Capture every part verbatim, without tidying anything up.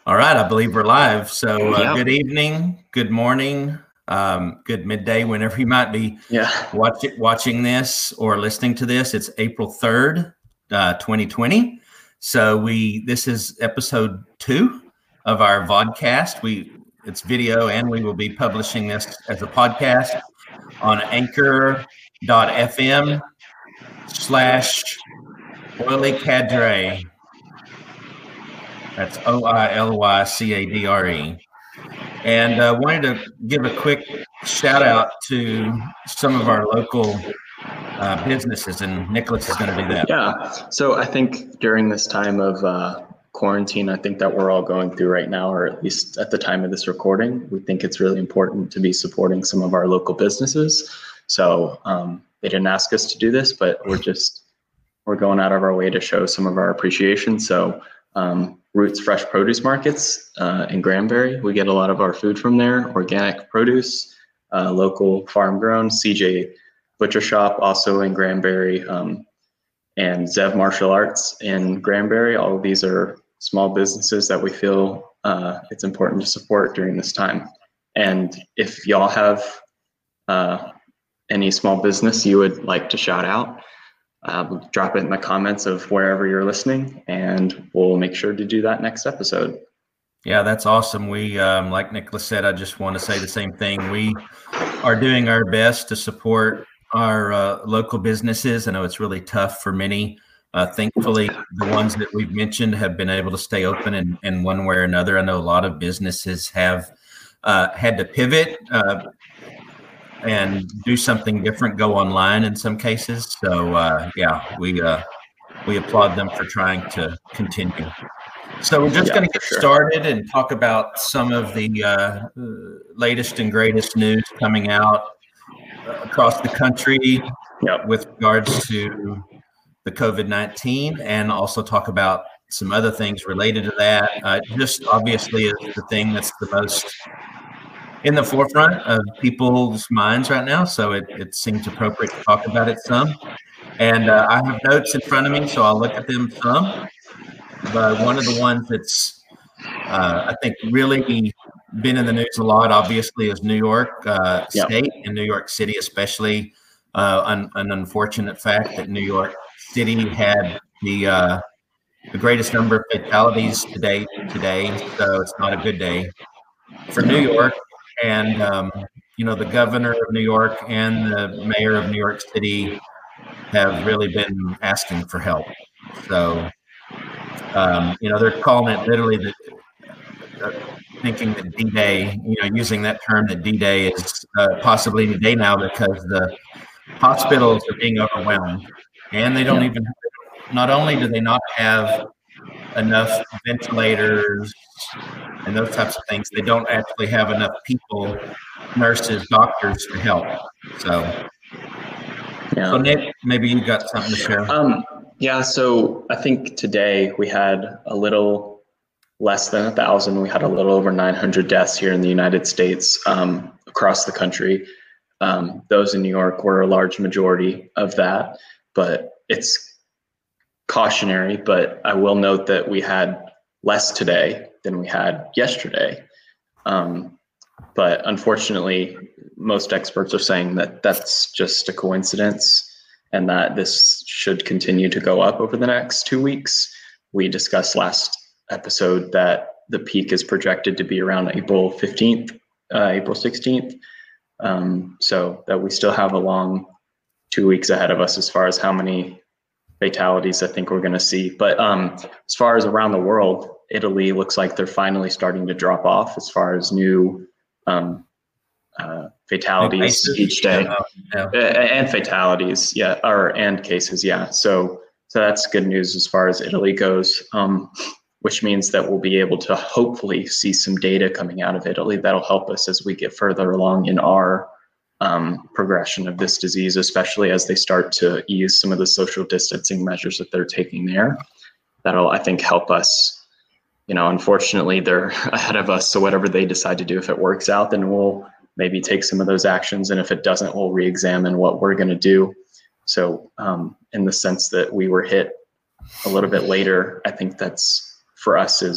All right, I believe we're live. So uh, Yep. good evening, good morning, um, good midday, whenever you might be Yeah. watch it, watching this or listening to this. It's April third, uh, twenty twenty. So we this is episode two of our vodcast. We it's video, and we will be publishing this as a podcast on anchor dot f m slash Oily Cadre. That's O I L Y C A D R E. And uh, wanted to give a quick shout out to some of our local uh, businesses, and Nicholas is going to do that. Yeah. So I think during this time of uh, quarantine, I think that we're all going through right now, or at least at the time of this recording, we think it's really important to be supporting some of our local businesses. So um, they didn't ask us to do this, but we're just, we're going out of our way to show some of our appreciation. So um, Roots Fresh Produce Markets uh, in Granbury, we get a lot of our food from there, organic produce, uh, local farm grown. C J Butcher Shop also in Granbury, um, and Zev Martial Arts in Granbury. All of these are small businesses that we feel uh, it's important to support during this time. And if y'all have uh, any small business you would like to shout out, Uh, drop it in the comments of wherever you're listening, and we'll make sure to do that next episode. Yeah, that's awesome. We, um, like Nicholas said, I just want to say the same thing. We are doing our best to support our uh, local businesses. I know it's really tough for many. Uh, thankfully, the ones that we've mentioned have been able to stay open in, in one way or another. I know a lot of businesses have uh, had to pivot uh, and do something different, go online in some cases. So uh, yeah, we uh, we applaud them for trying to continue. So we're just Yeah, going to for get sure. started and talk about some of the uh, latest and greatest news coming out uh, across the country Yep. with regards to the COVID nineteen, and also talk about some other things related to that. Uh, just obviously is the thing that's the most in the forefront of people's minds right now. So it, it seems appropriate to talk about it some. And uh, I have notes in front of me, so I'll look at them some. But one of the ones that's, uh, I think, really been in the news a lot, obviously, is New York uh, Yep. State and New York City, especially uh, un, an unfortunate fact that New York City had the uh, the greatest number of fatalities today. Today, so it's not a good day for New York. And um, you know, the governor of New York and the mayor of New York City have really been asking for help. So. Um, you know, they're calling it literally the, uh, thinking that D-Day, you know, using that term that D-Day is uh, possibly any day now, because the hospitals are being overwhelmed, and they don't Yeah. even, not only do they not have enough ventilators and those types of things, they don't actually have enough people, nurses, doctors to help. So, Yeah. so Nick, maybe you got something to share. Um, yeah, so I think today we had a little less than a thousand. We had a little over nine hundred deaths here in the United States, um, across the country. Um, those in New York were a large majority of that, but it's cautionary. But I will note that we had less today than we had yesterday. Um, but unfortunately, most experts are saying that that's just a coincidence, and that this should continue to go up over the next two weeks. We discussed last episode that the peak is projected to be around April fifteenth, uh, April sixteenth. Um, so that we still have a long two weeks ahead of us as far as how many fatalities I think we're going to see. But um, as far as around the world, Italy looks like they're finally starting to drop off as far as new um, uh, fatalities each day. Yeah. Uh, and fatalities, yeah, or and cases, yeah. So, so that's good news as far as Italy goes, um, which means that we'll be able to hopefully see some data coming out of Italy that'll help us as we get further along in our um, progression of this disease, especially as they start to ease some of the social distancing measures that they're taking there. That'll, I think, help us. You know, unfortunately, they're ahead of us. So whatever they decide to do, if it works out, then we'll maybe take some of those actions. And if it doesn't, we'll re-examine what we're going to do. So um, in the sense that we were hit a little bit later, I think that's for us is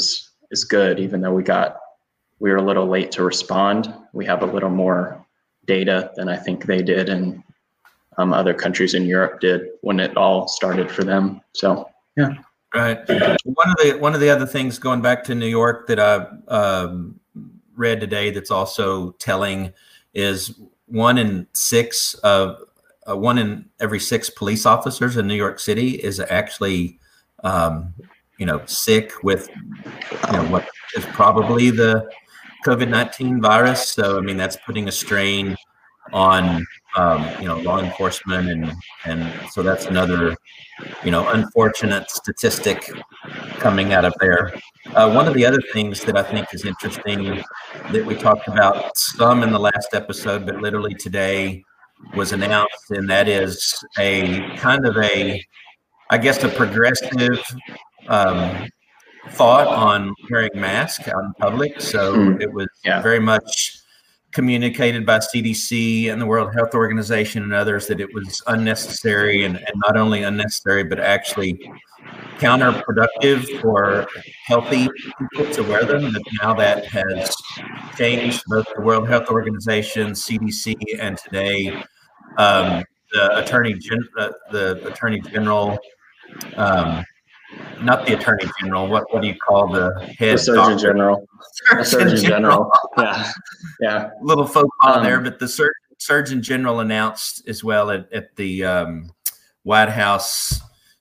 is good, even though we got we were a little late to respond. We have a little more data than I think they did, and um, other countries in Europe did when it all started for them. So yeah. Right. One of the one of the other things, going back to New York, that I um, read today that's also telling is one in six of uh, one in every six police officers in New York City is actually um, you know sick with you know what is probably the COVID nineteen virus. So I mean that's putting a strain on um, you know law enforcement, and and so that's another you know unfortunate statistic coming out of there. Uh, one of the other things that I think is interesting that we talked about some in the last episode, but literally today was announced, and that is a kind of a, I guess, a progressive um, thought on wearing masks out in public. So mm, it was yeah. very much communicated by C D C and the World Health Organization and others that it was unnecessary, and, and not only unnecessary, but actually counterproductive for healthy people to wear them. But now that has changed. Both the World Health Organization, C D C, and today um, the Attorney Gen- uh, the Attorney General, um, not the Attorney General. What what do you call the head? The Surgeon doctor? General. Surgeon, Surgeon General. General. Yeah, yeah. Little faux pas Um, there, but the Sur- Surgeon General announced as well at, at the um, White House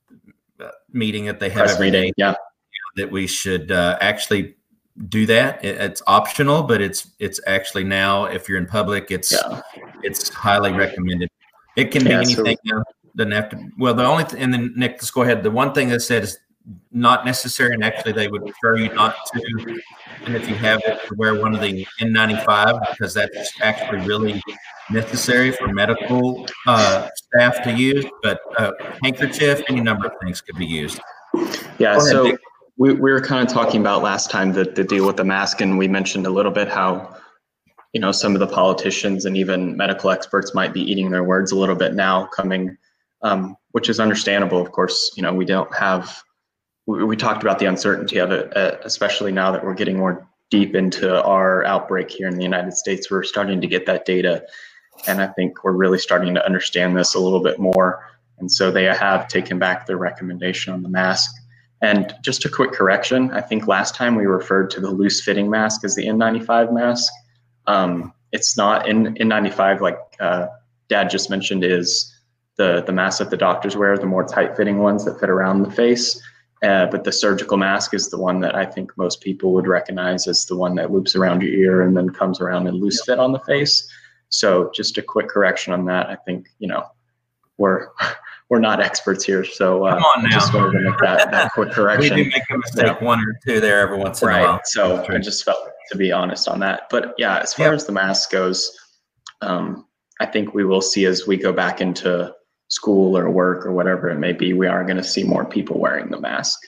meeting that they have Press every meeting, day, yeah, that we should uh, actually do that. It, it's optional, but it's it's actually now, if you're in public, it's yeah. it's highly recommended. It can be Yeah, anything. so- now. Doesn't have to. Well, the only th- and then Nick, let's go ahead. The one thing that said is not necessary, and actually they would prefer you not to. And if you have it, to wear one of the N ninety-five, because that's actually really necessary for medical uh, staff to use. But uh, handkerchief, any number of things could be used. Yeah, Go ahead, so Nick. we, we were kind of talking about last time the, the deal with the mask, and we mentioned a little bit how, you know, some of the politicians and even medical experts might be eating their words a little bit now coming, um, which is understandable. Of course, you know, we don't have, we, we talked about the uncertainty of it, uh, especially now that we're getting more deep into our outbreak here in the United States. We're starting to get that data, and I think we're really starting to understand this a little bit more. And so they have taken back their recommendation on the mask. And just a quick correction, I think last time we referred to the loose fitting mask as the N ninety-five mask. Um, it's not N ninety-five, like uh, Dad just mentioned, is the, the mask that the doctors wear, the more tight fitting ones that fit around the face. Uh, but the surgical mask is the one that I think most people would recognize as the one that loops around your ear and then comes around and loose fit on the face. So just a quick correction on that. I think, you know, we're we're not experts here, so uh, Come on now. I just wanted to make that, that quick correction. We do make a mistake, yeah. one or two there every once in right. a while. So I just felt to be honest on that. But yeah, as far yeah. as the mask goes, um, I think we will see as we go back into school or work or whatever it may be, we are going to see more people wearing the mask.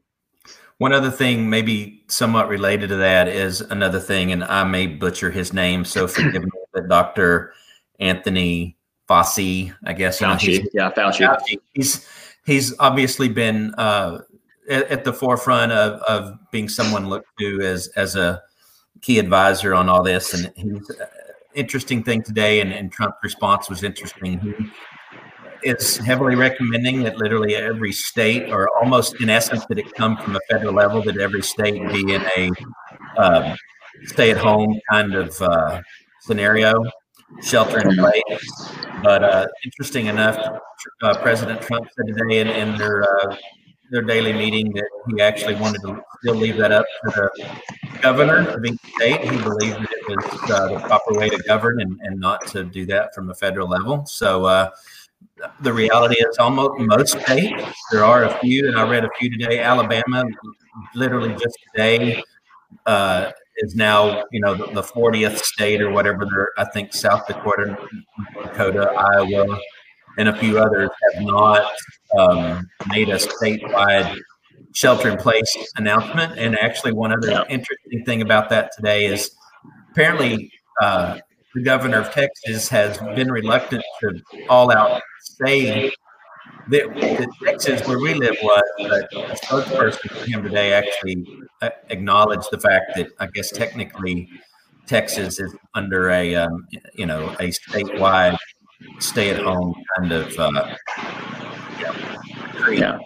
One other thing, maybe somewhat related to that, is another thing, and I may butcher his name, so forgive me, but Doctor Anthony Fauci, I guess. Fauci, yeah, Fauci. Fauci. He's he's obviously been uh, at, at the forefront of, of being someone looked to as as a key advisor on all this, and he's uh, interesting thing today, and, and Trump's response was interesting. He is heavily recommending that literally every state, or almost in essence that it come from a federal level, that every state be in a uh, stay-at-home kind of uh, scenario, shelter in place. But uh, interesting enough, uh, President Trump said today in, in their uh, their daily meeting that he actually wanted to still leave that up to the governor of each state. He believed that it was uh, the proper way to govern, and, and not to do that from a federal level. So uh, the reality is almost most states, there are a few, and I read a few today. Alabama, literally just today, uh, is now, you know, the, the fortieth state or whatever. There, I think South Dakota, Dakota, Iowa, and a few others have not um, made a statewide shelter-in-place announcement. And actually, one other yeah. interesting thing about that today is apparently uh, the governor of Texas has been reluctant to all-out say the, the Texas where we live was, but a spokesperson for him today actually uh, acknowledged the fact that I guess technically Texas is under a um, you know a statewide stay-at-home kind of uh, yeah.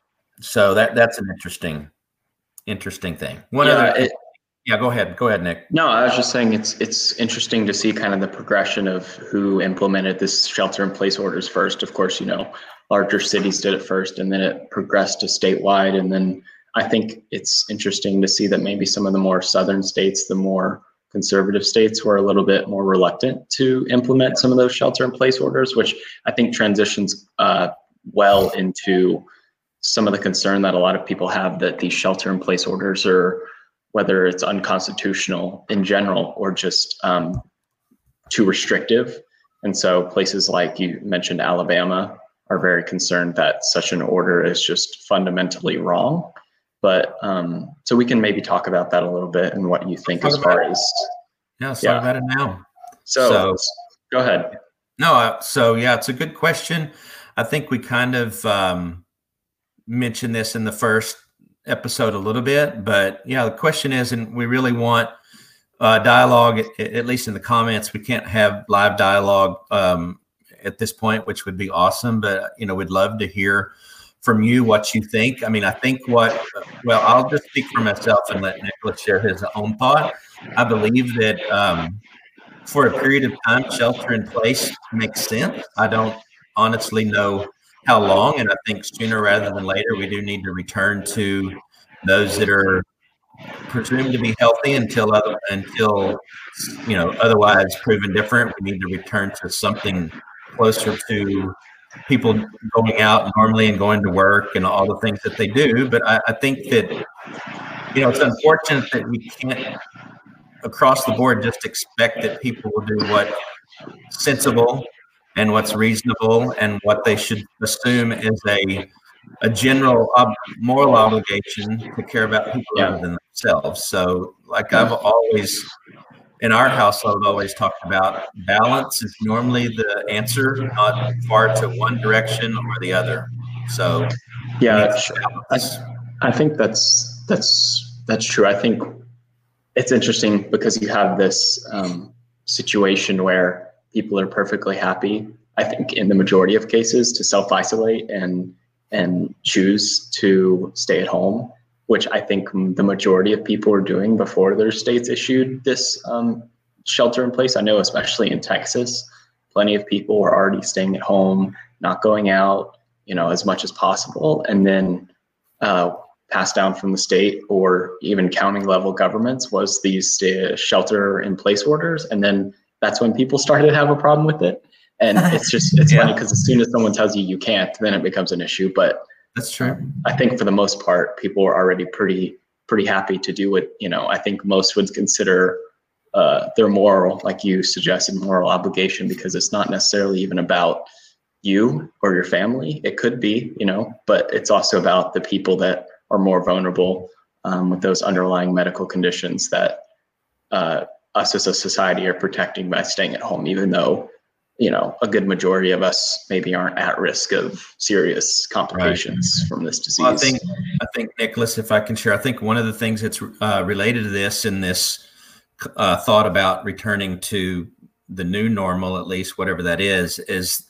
So that that's an interesting interesting thing. One yeah, other. It, Yeah, go ahead. Go ahead, Nick. No, I was just saying it's it's interesting to see kind of the progression of who implemented this shelter-in-place orders first. Of course, you know, larger cities did it first, and then it progressed to statewide. And then I think it's interesting to see that maybe some of the more southern states, the more conservative states, were a little bit more reluctant to implement some of those shelter-in-place orders, which I think transitions uh, well into some of the concern that a lot of people have that these shelter-in-place orders are, whether it's unconstitutional in general or just um, too restrictive. And so places like you mentioned, Alabama, are very concerned that such an order is just fundamentally wrong. But um, so we can maybe talk about that a little bit and what you think as far as. Yeah, let's talk about it now. So, so go ahead. No, uh, so yeah, it's a good question. I think we kind of um, mentioned this in the first episode a little bit, but yeah, the question is, and we really want uh, dialogue, at, at least in the comments. We can't have live dialogue um, at this point, which would be awesome, but you know, we'd love to hear from you what you think. I mean, I think what, well, I'll just speak for myself and let Nicholas share his own thought. I believe that um, for a period of time, shelter in place makes sense. I don't honestly know how long, and I think sooner rather than later, we do need to return to those that are presumed to be healthy until other, until you know otherwise proven different. We need to return to something closer to people going out normally and going to work and all the things that they do. But I, I think that you know it's unfortunate that we can't across the board just expect that people will do what's sensible and what's reasonable and what they should assume is a a general ob- moral obligation to care about people yeah. other than themselves. So like I've always, in our household, always talked about balance is normally the answer, not far to one direction or the other. So yeah, I, I think that's, that's, that's true. I think it's interesting because you have this um, situation where people are perfectly happy, I think in the majority of cases, to self-isolate and and choose to stay at home, which I think the majority of people were doing before their states issued this um, shelter in place. I know especially in Texas, plenty of people were already staying at home, not going out, you know, as much as possible. And then uh, passed down from the state or even county level governments was these uh, shelter in place orders. And then that's when people started to have a problem with it. And it's just, it's yeah. funny because as soon as someone tells you you can't, then it becomes an issue. But that's true. Um, I think for the most part, people are already pretty, pretty happy to do it. You know, I think most would consider uh, their moral, like you suggested, moral obligation, because it's not necessarily even about you or your family. It could be, you know, but it's also about the people that are more vulnerable um, with those underlying medical conditions that uh, us as a society are protecting by staying at home, even though, you know, a good majority of us maybe aren't at risk of serious complications right. from this disease. Well, I think, I think, Nicholas, if I can share, I think one of the things that's uh, related to this in this uh, thought about returning to the new normal, at least whatever that is, is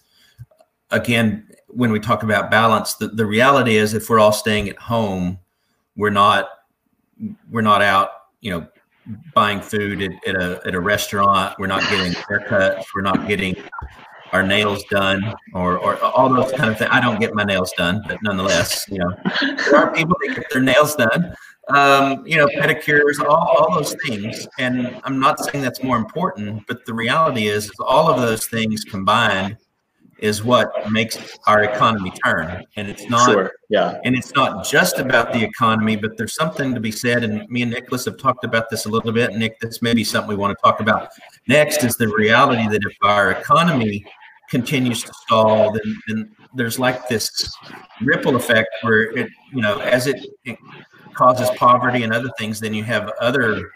again, when we talk about balance, the, the reality is if we're all staying at home, we're not, we're not out, you know, buying food at, at a at a restaurant. We're not getting haircuts. We're not getting our nails done, or or all those kind of things. I don't get my nails done, but nonetheless, you know, there are people that get their nails done. Um, you know, pedicures, all, all those things. And I'm not saying that's more important, but the reality is, is all of those things combined is what makes our economy turn. And it's not, sure. yeah. and it's not just about the economy, but there's something to be said. And me and Nicholas have talked about this a little bit. Nick, this may be something we want to talk about next, is the reality that if our economy continues to stall, then, then there's like this ripple effect where it, you know, as it, it causes poverty and other things, then you have other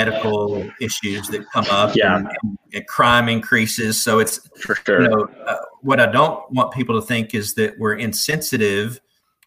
medical issues that come up, yeah. and, and crime increases. So it's, for sure. You know, uh, what I don't want people to think is that we're insensitive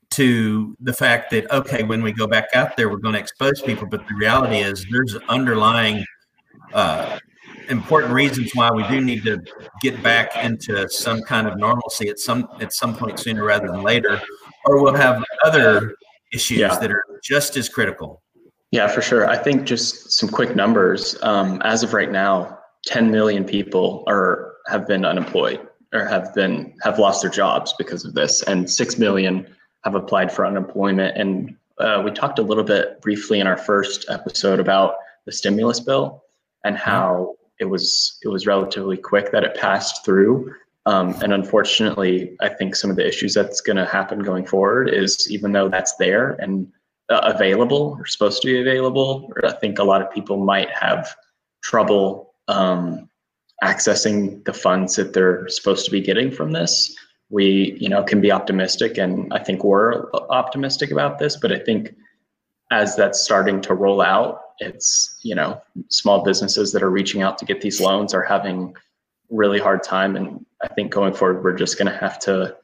to the fact that, okay, when we go back out there, we're going to expose people. But the reality is there's underlying uh, important reasons why we do need to get back into some kind of normalcy at some at some point sooner rather than later, or we'll have other issues yeah. that are just as critical. Yeah, for sure. I think just some quick numbers. Um, as of right now, ten million people are have been unemployed or have been have lost their jobs because of this, and six million have applied for unemployment. And uh, we talked a little bit briefly in our first episode about the stimulus bill and how it was it was relatively quick that it passed through. Um, and unfortunately, I think some of the issues that's going to happen going forward is, even though that's there and uh, available or supposed to be available, or I think a lot of people might have trouble um, accessing the funds that they're supposed to be getting from this. We, you know, can be optimistic, and I think we're optimistic about this, but I think as that's starting to roll out, it's, you know, small businesses that are reaching out to get these loans are having really hard time. And I think going forward, we're just going to have to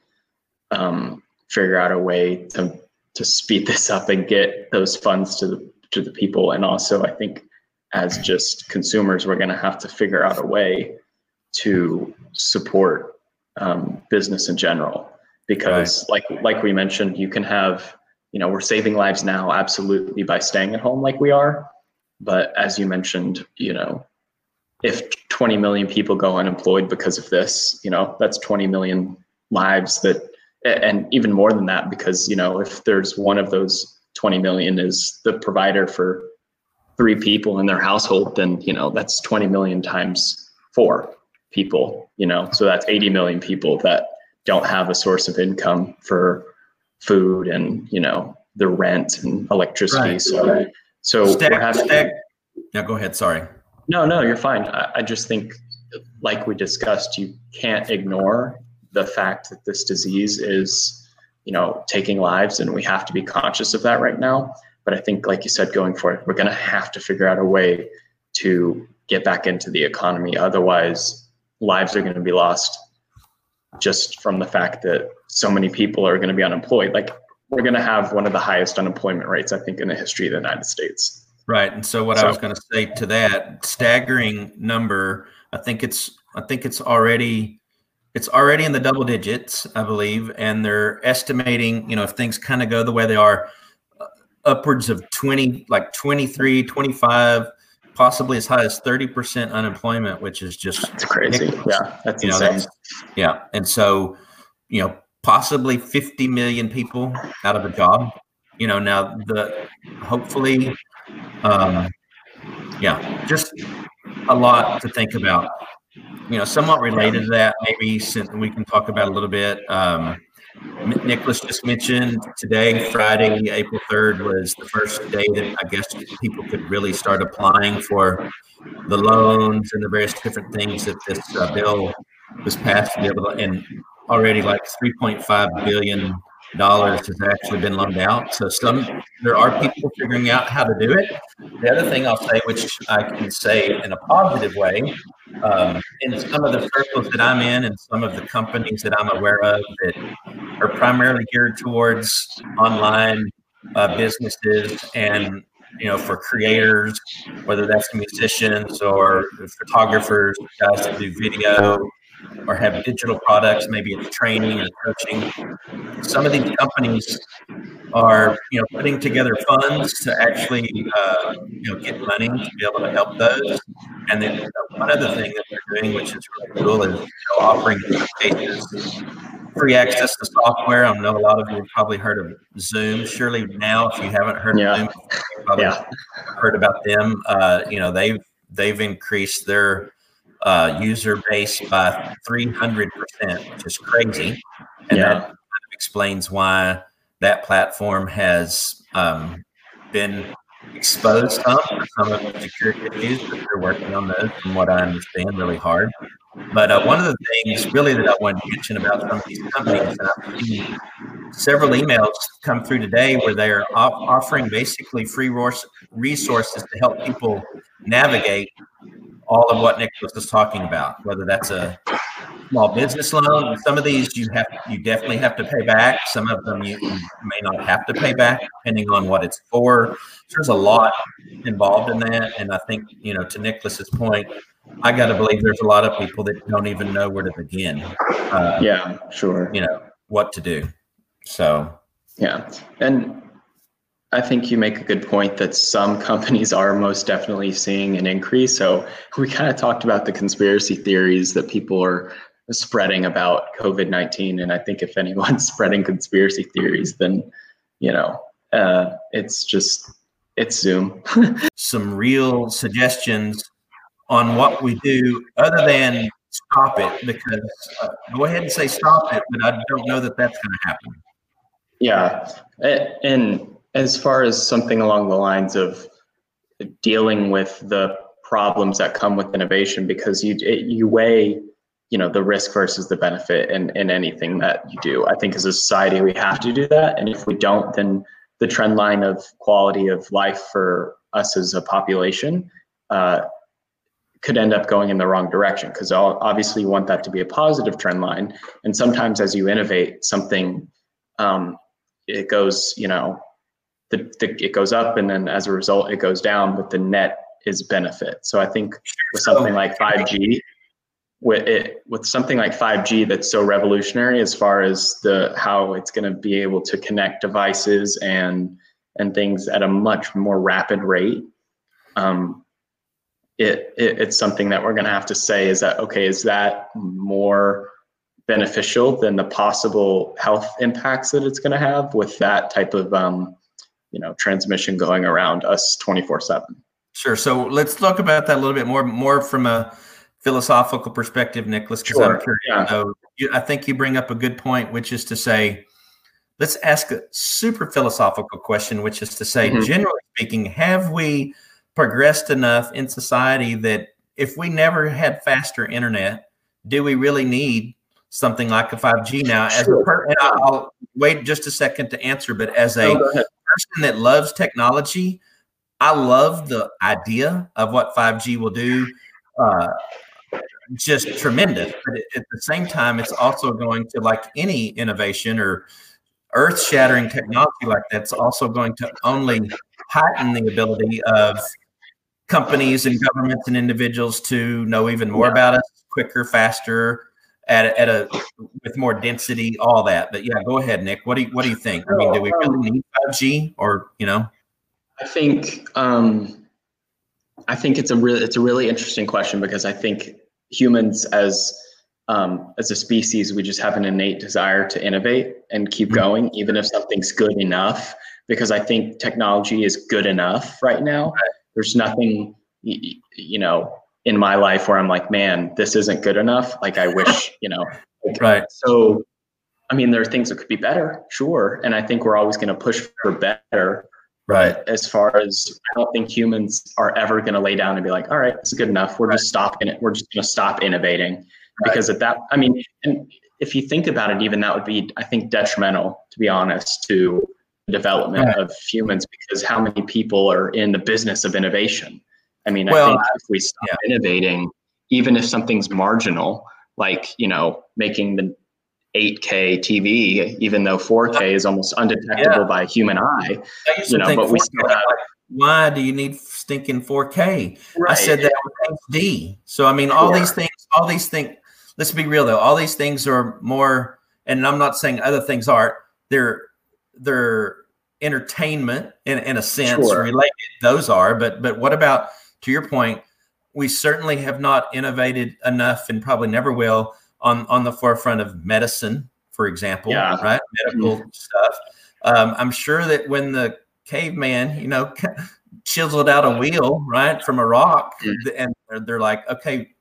um, figure out a way to to speed this up and get those funds to the to the people. And also, I think as just consumers, we're going to have to figure out a way to support um, business in general, because right. like like we mentioned, you can have, you know, we're saving lives now, absolutely, by staying at home like we are. But as you mentioned, you know, if twenty million people go unemployed because of this, you know, that's twenty million lives that, and even more than that, because, you know, if there's one of those twenty million is the provider for three people in their household, then, you know, that's twenty million times four people, you know, so that's eighty million people that don't have a source of income for food and, you know, the rent and electricity. Right. So, right. so stack, we're having, stack. Yeah, go ahead. Sorry. No, no, you're fine. I, I just think, like we discussed, you can't ignore the fact that this disease is, you know, taking lives, and we have to be conscious of that right now. But I think, like you said, going forward, we're going to have to figure out a way to get back into the economy. Otherwise, lives are going to be lost just from the fact that so many people are going to be unemployed. Like, we're going to have one of the highest unemployment rates, I think, in the history of the United States. Right. And so what so, I was going to say to that staggering number, I think it's, I think it's already, it's already in the double digits, I believe. And they're estimating, you know, if things kind of go the way they are, uh, upwards of twenty, like twenty-three, twenty-five, possibly as high as thirty percent unemployment, which is just that's crazy. Ridiculous. Yeah. That's you know, insane. That's, yeah. And so, you know, possibly fifty million people out of a job, you know, now the, hopefully, um, yeah, just a lot to think about, you know, somewhat related to that, maybe since we can talk about a little bit. Um, Nicholas just mentioned today, Friday, April third was the first day that I guess people could really start applying for the loans and the various different things that this uh, bill was passed to be able to, and already like three point five billion dollars has actually been loaned out. So some, there are people figuring out how to do it. The other thing I'll say, which I can say in a positive way, um, in some of the circles that I'm in and some of the companies that I'm aware of that are primarily geared towards online uh, businesses and, you know, for creators, whether that's musicians or photographers, guys that do video, or have digital products, maybe it's training and coaching. Some of these companies are, you know, putting together funds to actually, uh, you know, get money to be able to help those. And then uh, one other thing that they're doing, which is really cool, is, you know, offering in some cases free access to software. I know a lot of you have probably heard of Zoom. Surely now, if you haven't heard yeah. of Zoom, you've probably yeah. heard about them. Uh, you know, they've they've increased their uh, user base by three hundred percent, which is crazy. And yeah. that kind of explains why that platform has um, been exposed some for some of the security issues, but they're working on those, from what I understand, really hard. But uh, one of the things really that I wanted to mention about some of these companies, and I've seen several emails come through today where they are off offering basically free resources to help people navigate all of what Nicholas was talking about, whether that's a small business loan. Some of these you have you definitely have to pay back. Some of them you, you may not have to pay back, depending on what it's for. There's a lot involved in that, and I think, you know, to Nicholas's point, I got to believe there's a lot of people that don't even know where to begin. Uh, yeah, sure. You know what to do. So yeah, and I think you make a good point that some companies are most definitely seeing an increase. So we kind of talked about the conspiracy theories that people are spreading about COVID nineteen. And I think if anyone's spreading conspiracy theories, then, you know, uh, it's just, it's Zoom. Some real suggestions on what we do other than stop it, because uh, go ahead and say stop it, but I don't know that that's going to happen. Yeah. And as far as something along the lines of dealing with the problems that come with innovation, because you it, you weigh, you know, the risk versus the benefit in, in anything that you do. I think as a society, we have to do that. And if we don't, then the trend line of quality of life for us as a population uh, could end up going in the wrong direction, because obviously you want that to be a positive trend line. And sometimes as you innovate something, um, it goes, you know, The, the, it goes up, and then as a result, it goes down, but the net is benefit. So I think with something like five G, with it, with something like five G that's so revolutionary as far as the how it's going to be able to connect devices and and things at a much more rapid rate, um, it, it it's something that we're going to have to say is that, okay, is that more beneficial than the possible health impacts that it's going to have with that type of um, you know, transmission going around us twenty-four seven. Sure. So let's talk about that a little bit more, more from a philosophical perspective, Nicholas, because sure. I'm curious. Yeah. So you, I think you bring up a good point, which is to say, let's ask a super philosophical question, which is to say, mm-hmm. generally speaking, have we progressed enough in society that if we never had faster internet, do we really need something like a five G now? As sure. a per- and I'll wait just a second to answer, but as a no, person that loves technology, I love the idea of what five G will do. Uh, just tremendous. But at the same time, it's also going to, like any innovation or earth-shattering technology like that's also going to only heighten the ability of companies and governments and individuals to know even more yeah. about us quicker, faster, at a, at a with more density, all that. But yeah, go ahead, Nick. What do you what do you think? I mean, do we really need five G, or you know? I think um, I think it's a really it's a really interesting question, because I think humans as um, as a species, we just have an innate desire to innovate and keep mm-hmm. going, even if something's good enough. Because I think technology is good enough right now. Right. There's nothing, you know, in my life where I'm like, man, this isn't good enough. Like, I wish, you know. Like, right. So, I mean, there are things that could be better, sure. And I think we're always going to push for better. Right. But as far as, I don't think humans are ever going to lay down and be like, all right, it's good enough. We're right. just stopping it. We're just going to stop innovating. Right. Because at that, I mean, and if you think about it, even that would be, I think, detrimental, to be honest, to the development right. of humans, because how many people are in the business of innovation? I mean, well, I think if we stop yeah. innovating, even if something's marginal, like, you know, making the eight K T V, even though four K is almost undetectable yeah. by a human eye, you know, but we still have. Why do you need stinking four K? Right. I said that with H D. So, I mean, all sure. these things, all these things, let's be real though, all these things are more, and I'm not saying other things aren't, they're, they're entertainment in, in a sense sure. related. Those are, but, but what about, to your point, we certainly have not innovated enough, and probably never will, on, on the forefront of medicine, for example, yeah. right? Medical mm-hmm. stuff. Um, I'm sure that when the caveman, you know, chiseled out a wheel, right, from a rock, mm-hmm. and they're, they're like, okay,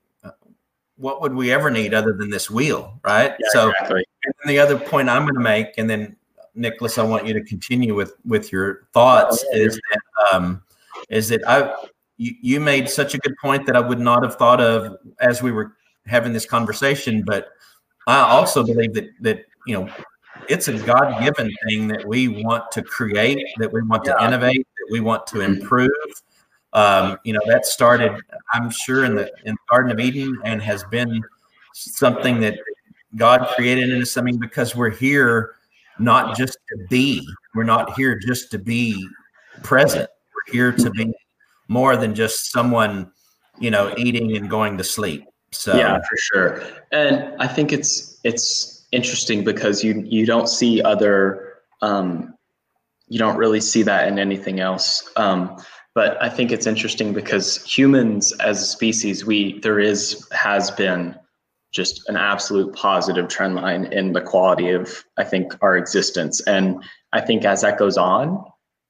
what would we ever need other than this wheel, right? Yeah, so exactly. And then the other point I'm going to make, and then Nicholas, I want you to continue with, with your thoughts, oh, yeah. is that, um, is that I, you, you made such a good point that I would not have thought of as we were having this conversation, but I also believe that, that, you know, it's a God-given thing that we want to create, that we want to yeah. innovate, that we want to improve. Um, you know, that started, I'm sure, in the, in the Garden of Eden, and has been something that God created in us. I mean, because we're here not just to be, we're not here just to be present. We're here to be more than just someone, you know, eating and going to sleep. So yeah, for sure. And I think it's it's interesting because you you don't see other um, you don't really see that in anything else. Um, but I think it's interesting because humans as a species, we there is has been just an absolute positive trend line in the quality of, I think, our existence. And I think as that goes on,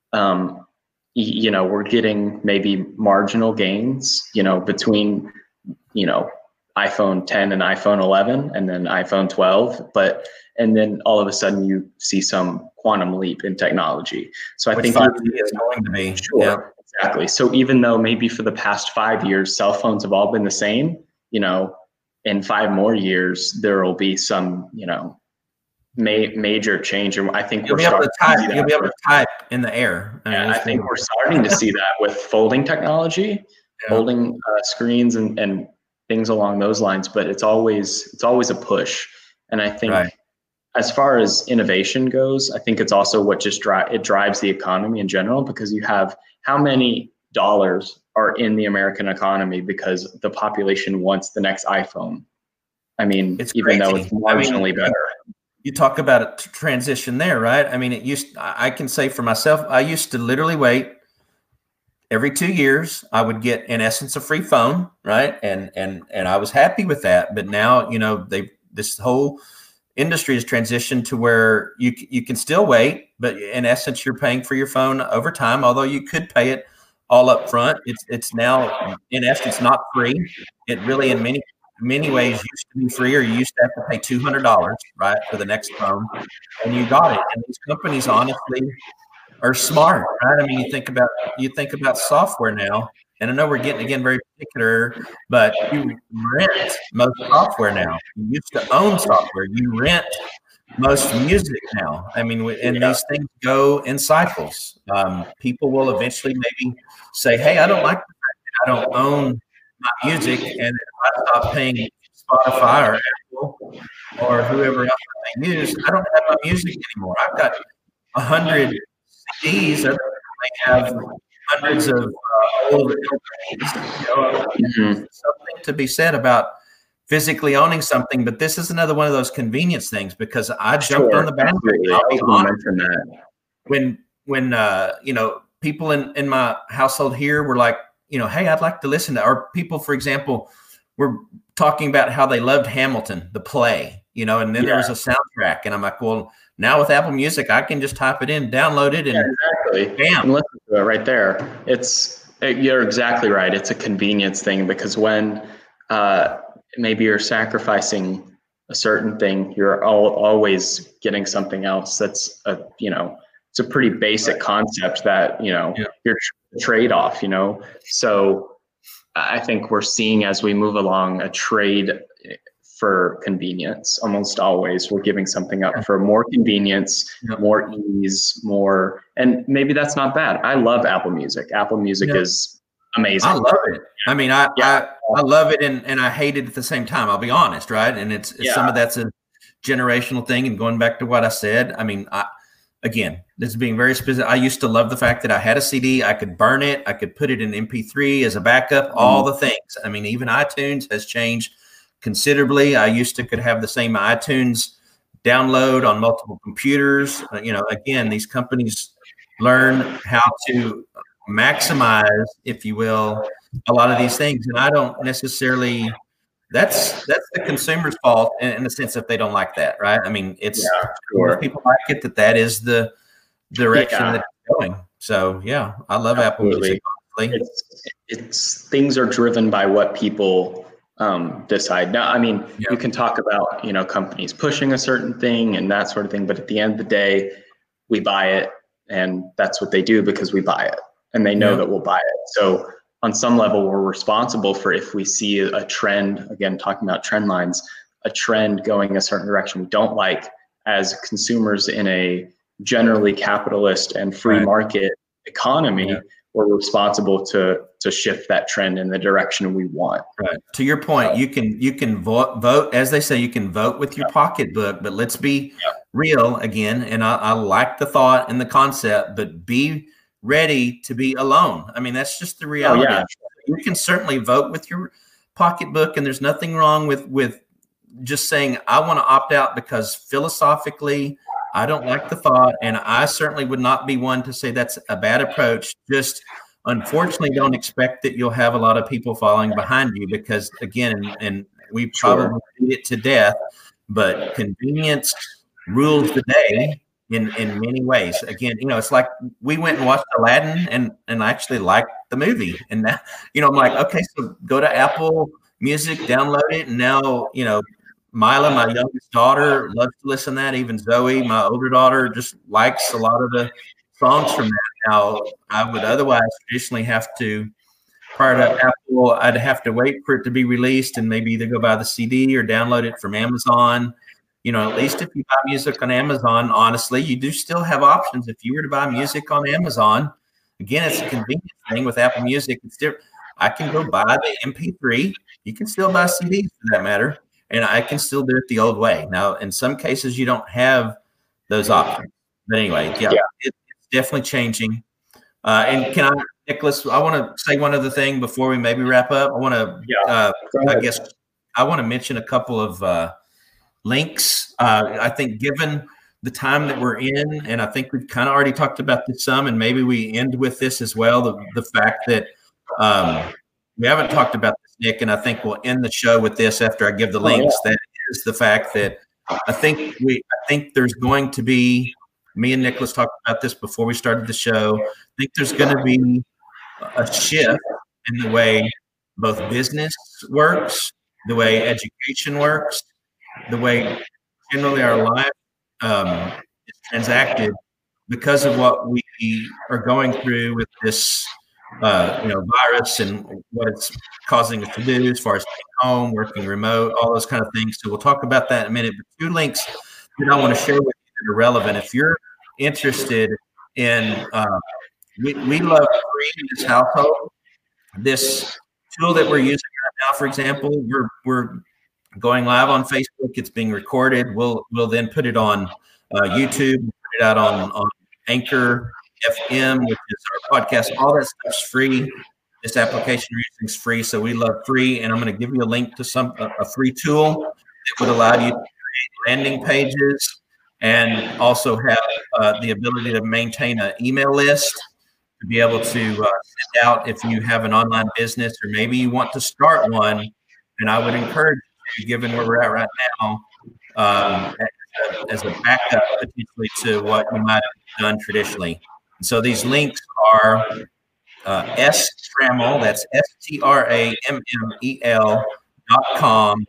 um, you know, we're getting maybe marginal gains, you know, between, you know, iPhone ten and iPhone eleven and then iPhone twelve, but, and then all of a sudden you see some quantum leap in technology. So I Which think five G is going to be. Sure, yeah. Exactly. So even though maybe for the past five years, cell phones have all been the same, you know, in five more years, there will be some, you know, ma- major change. And I think you'll we're be able to starting type. to see You'll be able with, to type in the air. I, mean, yeah, I think we're starting to see that with folding technology, yeah. folding uh, screens and, and things along those lines. But it's always it's always a push. And I think right. as far as innovation goes, I think it's also what just dri- it drives the economy in general, because you have how many dollars are in the American economy because the population wants the next iPhone. I mean, it's even crazy. though it's marginally I mean, better. You talk about a transition there, right? I mean, it used, I can say for myself, I used to literally wait every two years. I would get, in essence, a free phone, right? And, and, and I was happy with that. But now, you know, they, this whole industry has transitioned to where you, you can still wait, but in essence, you're paying for your phone over time, although you could pay it all up front. It's, it's now, in essence, not free. It really, in many many ways, used to be free, or you used to have to pay two hundred dollars, right, for the next phone, and you got it. And these companies honestly are smart, right? I mean, you think about you think about software now, and I know we're getting again very particular, but you rent most software now. You used to own software. You rent most music now. I mean, and yeah. these things go in cycles. Um, people will eventually maybe say, "Hey, I don't like the fact that I don't own my music, and if I stop paying Spotify or Apple or whoever else I use, I don't have my music anymore. I've got a hundred C Ds. I have hundreds of uh, old L Ps. You know, mm-hmm. Something to be said about physically owning something, but this is another one of those convenience things, because I jumped sure, on the bandwagon. I'll be honest. That. When when uh, you know, people in in my household here were like, you know, hey, I'd like to listen to, or people, for example, were talking about how they loved Hamilton, the play, you know, and then yeah. there was a soundtrack, and I'm like, well, now with Apple Music, I can just type it in, download it, and yeah, exactly. Bam. And listen to it right there. It's, you're exactly right. It's a convenience thing, because when uh, maybe you're sacrificing a certain thing, you're all, always getting something else. That's a, you know, it's a pretty basic right. concept that, you know, yeah. you're trade-off, you know. So I think we're seeing, as we move along, a trade for convenience. Almost always we're giving something up for more convenience, yep. more ease, more, and maybe that's not bad. I love Apple Music. Apple Music yep. is amazing. I love it. I mean, I yeah. I, I love it, and, and I hate it at the same time. I'll be honest, right? And it's, it's yeah. some of that's a generational thing. And going back to what I said, I mean, I Again, this is being very specific. I used to love the fact that I had a C D. I could burn it. I could put it in M P three as a backup, all the things. I mean, even iTunes has changed considerably. I used to could have the same iTunes download on multiple computers. Uh, you know, again, these companies learn how to maximize, if you will, a lot of these things. And I don't necessarily That's that's the consumer's fault in, in the sense that they don't like that, right? I mean, it's yeah, sure. if people like it, that that is the direction yeah. that it's going. So yeah, I love Absolutely. Apple Music. It's, it's things are driven by what people um, decide. Now, I mean, yeah. you can talk about, you know, companies pushing a certain thing and that sort of thing, but at the end of the day, we buy it, and that's what they do because we buy it, and they know yeah. that we'll buy it. So on some level, we're responsible for if we see a trend, again, talking about trend lines, a trend going a certain direction we don't like, as consumers in a generally capitalist and free right. market economy, yeah. we're responsible to to shift that trend in the direction we want. Right. To your point, you can you can vote vote as they say. You can vote with your pocketbook, but let's be yeah. real again. And I, I like the thought and the concept, but be ready to be alone. I mean, that's just the reality. Oh, yeah. You can certainly vote with your pocketbook, and there's nothing wrong with with just saying I want to opt out because philosophically I don't like the thought, and I certainly would not be one to say that's a bad approach. Just unfortunately, don't expect that you'll have a lot of people following behind you because, again, and, and we probably Sure. beat it to death, but convenience rules the day in, in many ways. Again, you know, it's like we went and watched Aladdin and, and I actually liked the movie. And now, you know, I'm like, okay, so go to Apple Music, download it. And now, you know, Mila, my youngest daughter, loves to listen to that. Even Zoe, my older daughter, just likes a lot of the songs from that. Now, I would otherwise traditionally have to, prior to Apple, I'd have to wait for it to be released and maybe either go buy the C D or download it from Amazon. You know, at least if you buy music on Amazon, honestly, you do still have options. If you were to buy music on Amazon, again, it's a convenient thing with Apple Music. It's different. I can go buy the M P three. You can still buy C Ds for that matter. And I can still do it the old way. Now, in some cases, you don't have those options. But anyway, yeah, yeah. It, it's definitely changing. Uh, and can I, Nicholas, I want to say one other thing before we maybe wrap up. I want to, Yeah. uh, I guess, I want to mention a couple of uh, links. Uh, I think given the time that we're in, and I think we've kind of already talked about this some, and maybe we end with this as well, the, the fact that um, we haven't talked about this, Nick, and I think we'll end the show with this after I give the links. Oh, yeah. That is the fact that I think we, I think there's going to be, me and Nicholas talked about this before we started the show. I think there's going to be a shift in the way both business works, the way education works, the way generally our life um, is transacted because of what we are going through with this uh, you know, virus and what it's causing us to do as far as staying home, working remote, all those kind of things. So we'll talk about that in a minute. But two links that I want to share with you that are relevant. If you're interested in, uh, we, we love free in this household. This tool that we're using right now, for example, we're we're going live on Facebook. It's being recorded. We'll we'll then put it on uh, YouTube, put it out on on Anchor F M, which is our podcast. All that stuff's free. This application is free, so we love free. And I'm going to give you a link to some a, a free tool that would allow you to create landing pages and also have uh, the ability to maintain an email list to be able to uh, send out if you have an online business or maybe you want to start one. And I would encourage you, given where we're at right now, um, as, a, as a backup potentially to what you might have done traditionally. And so these links are uh, S-Trammel, that's S T R A M M E L dot com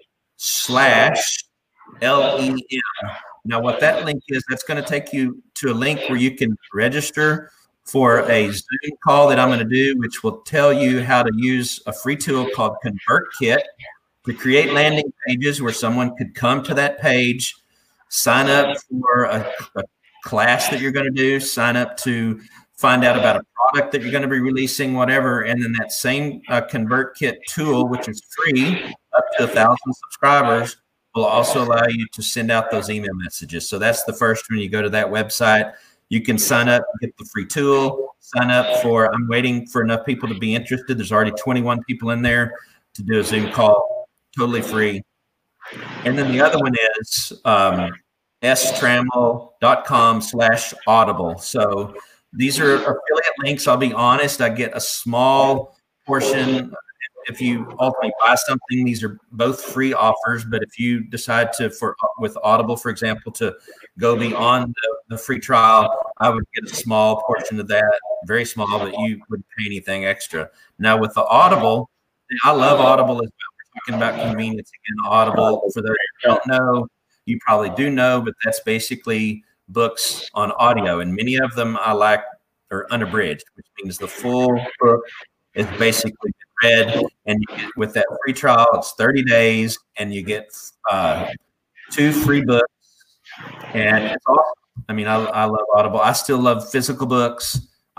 slash L E M. Now, what that link is, that's going to take you to a link where you can register for a Zoom call that I'm going to do, which will tell you how to use a free tool called ConvertKit to create landing pages where someone could come to that page, sign up for a, a class that you're going to do, sign up to find out about a product that you're going to be releasing, whatever. And then that same uh, ConvertKit tool, which is free, up to a thousand subscribers, will also allow you to send out those email messages. So that's the first one. You go to that website, you can sign up, get the free tool, sign up for, I'm waiting for enough people to be interested. There's already twenty-one people in there to do a Zoom call, totally free. And then the other one is um, S-Trammel dot com slash audible. So these are affiliate links. I'll be honest, I get a small portion. If you ultimately buy something, these are both free offers. But if you decide to, for with Audible, for example, to go beyond the, the free trial, I would get a small portion of that, very small, but you wouldn't pay anything extra. Now with the Audible, I love Audible as well. We're talking about convenience again. Audible, for those who don't know, you probably do know, but that's basically books on audio, and many of them I like are unabridged, which means the full book is basically read, and you get, with that free trial, it's thirty days, and you get uh, two free books, and it's awesome. I mean, I, I love Audible. I still love physical books.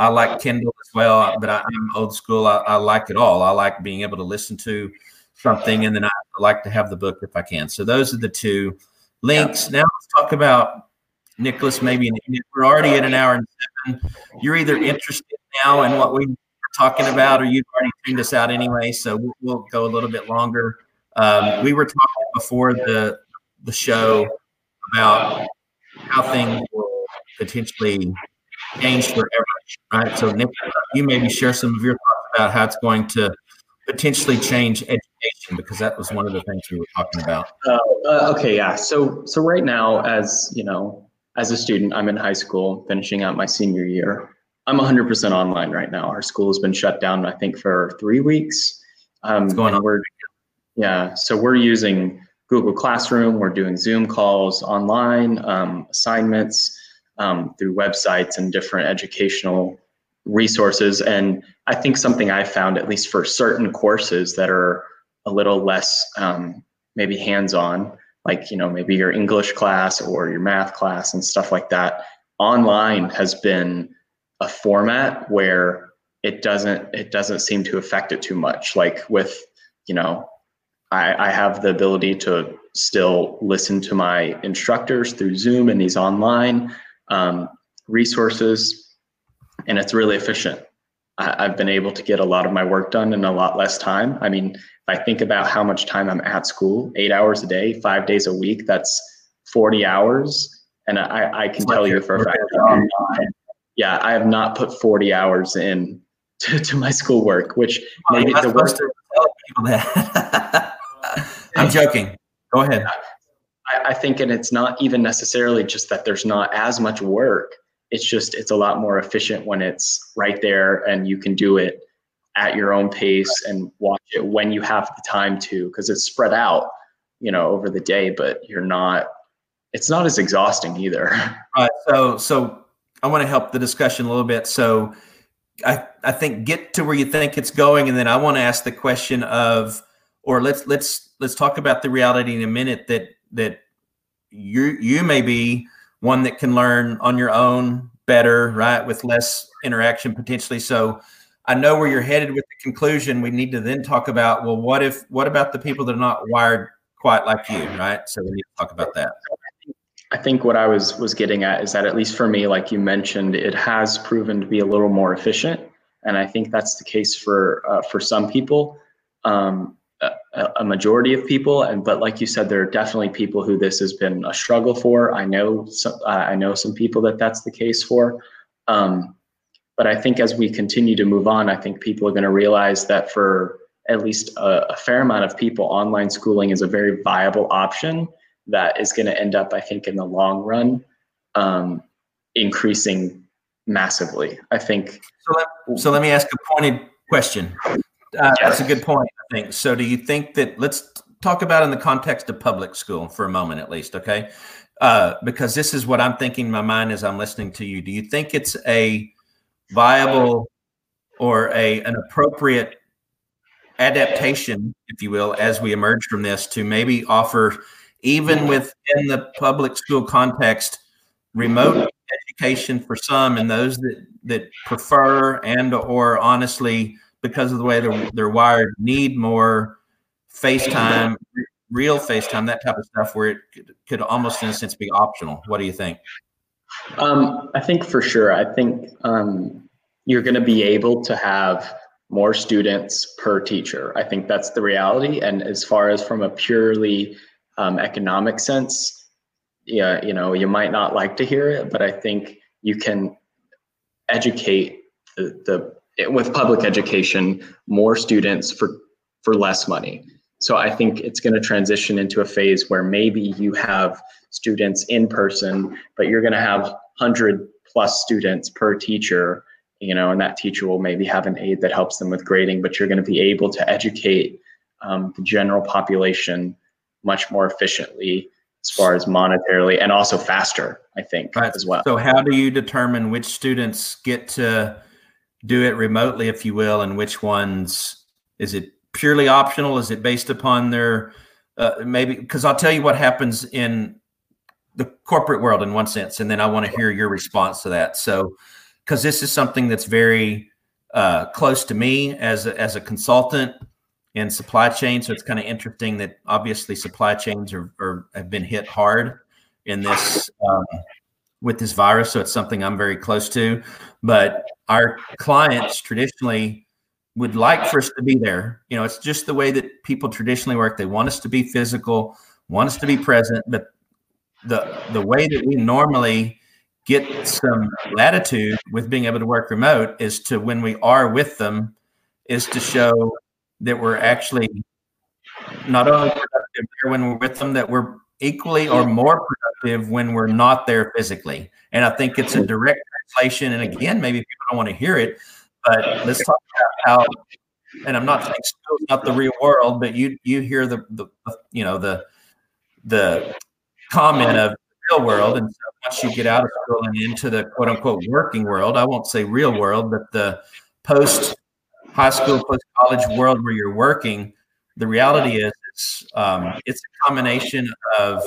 I like Kindle as well, but I, I'm old school. I, I like it all. I like being able to listen to something, and then I like to have the book if I can. So those are the two links. Now let's talk about Nicholas. Maybe we're already at an hour and seven. You're either interested now in what we were talking about, or you've already tuned us out anyway. So we'll, we'll go a little bit longer. Um, we were talking before the the show about how things will potentially change forever, right? So Nick, you maybe share some of your thoughts about how it's going to potentially change education, because that was one of the things we were talking about. Uh, uh, okay, yeah. So, so right now, as you know, as a student, I'm in high school, finishing out my senior year. I'm one hundred percent online right now. Our school has been shut down, I think, for three weeks. Um, What's going on? We're, yeah, so we're using Google Classroom. We're doing Zoom calls online, um, assignments um, through websites and different educational resources. And I think something I found, at least for certain courses that are a little less um, maybe hands-on, like, you know, maybe your English class or your math class and stuff like that, online has been a format where it doesn't it doesn't seem to affect it too much. Like with, you know, I, I have the ability to still listen to my instructors through Zoom and these online um, resources, and it's really efficient. I, I've been able to get a lot of my work done in a lot less time. I mean, if I think about how much time I'm at school, eight hours a day, five days a week, that's forty hours. And I, I can tell you for a fact, yeah, I have not put forty hours in to, to my schoolwork, which maybe the work. To tell people that. I'm joking. Go ahead. I, I think, and it's not even necessarily just that there's not as much work. It's just, it's a lot more efficient when it's right there and you can do it at your own pace and watch it when you have the time to, because it's spread out, you know, over the day, but you're not, it's not as exhausting either. All right. So, so I want to help the discussion a little bit. So I, I think get to where you think it's going. And then I want to ask the question of, or let's, let's, let's talk about the reality in a minute that, that you, you may be one that can learn on your own better, right? With less interaction potentially. So I know where you're headed with the conclusion. We need to then talk about, well, what if, what about the people that are not wired quite like you, right? So we need to talk about that. I think what I was, was getting at is that, at least for me, like you mentioned, it has proven to be a little more efficient. And I think that's the case for, uh, for some people. Um, A, a majority of people, and but like you said, there are definitely people who this has been a struggle for. I know some, uh, I know some people that that's the case for. Um, but I think as we continue to move on, I think people are going to realize that for at least a, a fair amount of people, online schooling is a very viable option that is going to end up, I think, in the long run, um, increasing massively. I think. So let, so let me ask a pointed question. Uh, that's a good point, I think. So do you think that, let's talk about in the context of public school for a moment, at least, okay? Uh, because this is what I'm thinking in my mind as I'm listening to you. Do you think it's a viable or a an appropriate adaptation, if you will, as we emerge from this, to maybe offer, even within the public school context, remote education for some, and those that, that prefer and or honestly, because of the way they're, they're wired, need more FaceTime, real FaceTime, that type of stuff, where it could, could almost in a sense be optional. What do you think? Um, I think for sure. I think um, you're going to be able to have more students per teacher. I think that's the reality. And as far as from a purely um, economic sense, yeah, you know, you might not like to hear it, but I think you can educate the, the with public education, more students for, for less money. So I think it's going to transition into a phase where maybe you have students in person, but you're going to have one hundred plus students per teacher, you know, and that teacher will maybe have an aide that helps them with grading, but you're going to be able to educate um, the general population much more efficiently as far as monetarily, and also faster, I think, right, as well. So how do you determine which students get to do it remotely, if you will, and which ones? Is it purely optional? Is it based upon their uh, maybe? Because I'll tell you what happens in the corporate world in one sense, and then I want to hear your response to that. So because this is something that's very uh, close to me as a, as a consultant in supply chain. So it's kind of interesting that obviously supply chains are, are have been hit hard in this um, with this virus. So it's something I'm very close to. But our clients traditionally would like for us to be there. You know, it's just the way that people traditionally work. They want us to be physical, want us to be present, but the the way that we normally get some latitude with being able to work remote is to, when we are with them, is to show that we're actually not only productive there when we're with them, that we're equally or more productive when we're not there physically. And I think it's a direct translation. And again, maybe people don't want to hear it, but let's talk about how, and I'm not saying school's not the real world, but you you hear the, the you know, the the comment of the real world. And so once you get out of school and into the quote unquote working world, I won't say real world, but the post high school, post college world where you're working, the reality is it's, um, it's a combination of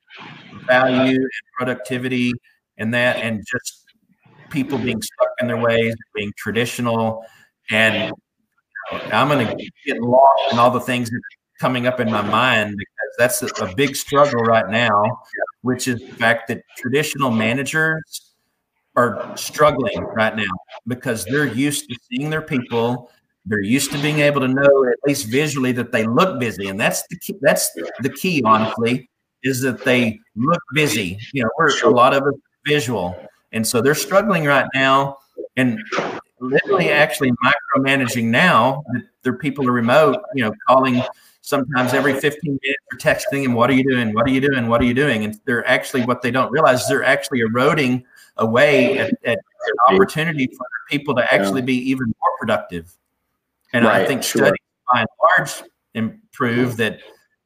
value and productivity and that, and just people being stuck in their ways, being traditional. And I'm going to get lost in all the things that are coming up in my mind, because that's a, a big struggle right now, which is the fact that traditional managers are struggling right now because they're used to seeing their people. They're used to being able to know, at least visually, that they look busy. And that's the key, that's the key, honestly, is that they look busy. You know, we're a lot of it visual. And so they're struggling right now and literally actually micromanaging now. Their people are remote, you know, calling sometimes every fifteen minutes or texting them, what are you doing? What are you doing? What are you doing? And they're actually, what they don't realize is they're actually eroding away at, at an opportunity for people to actually be even more productive. And right, I think sure. studies by and large improve that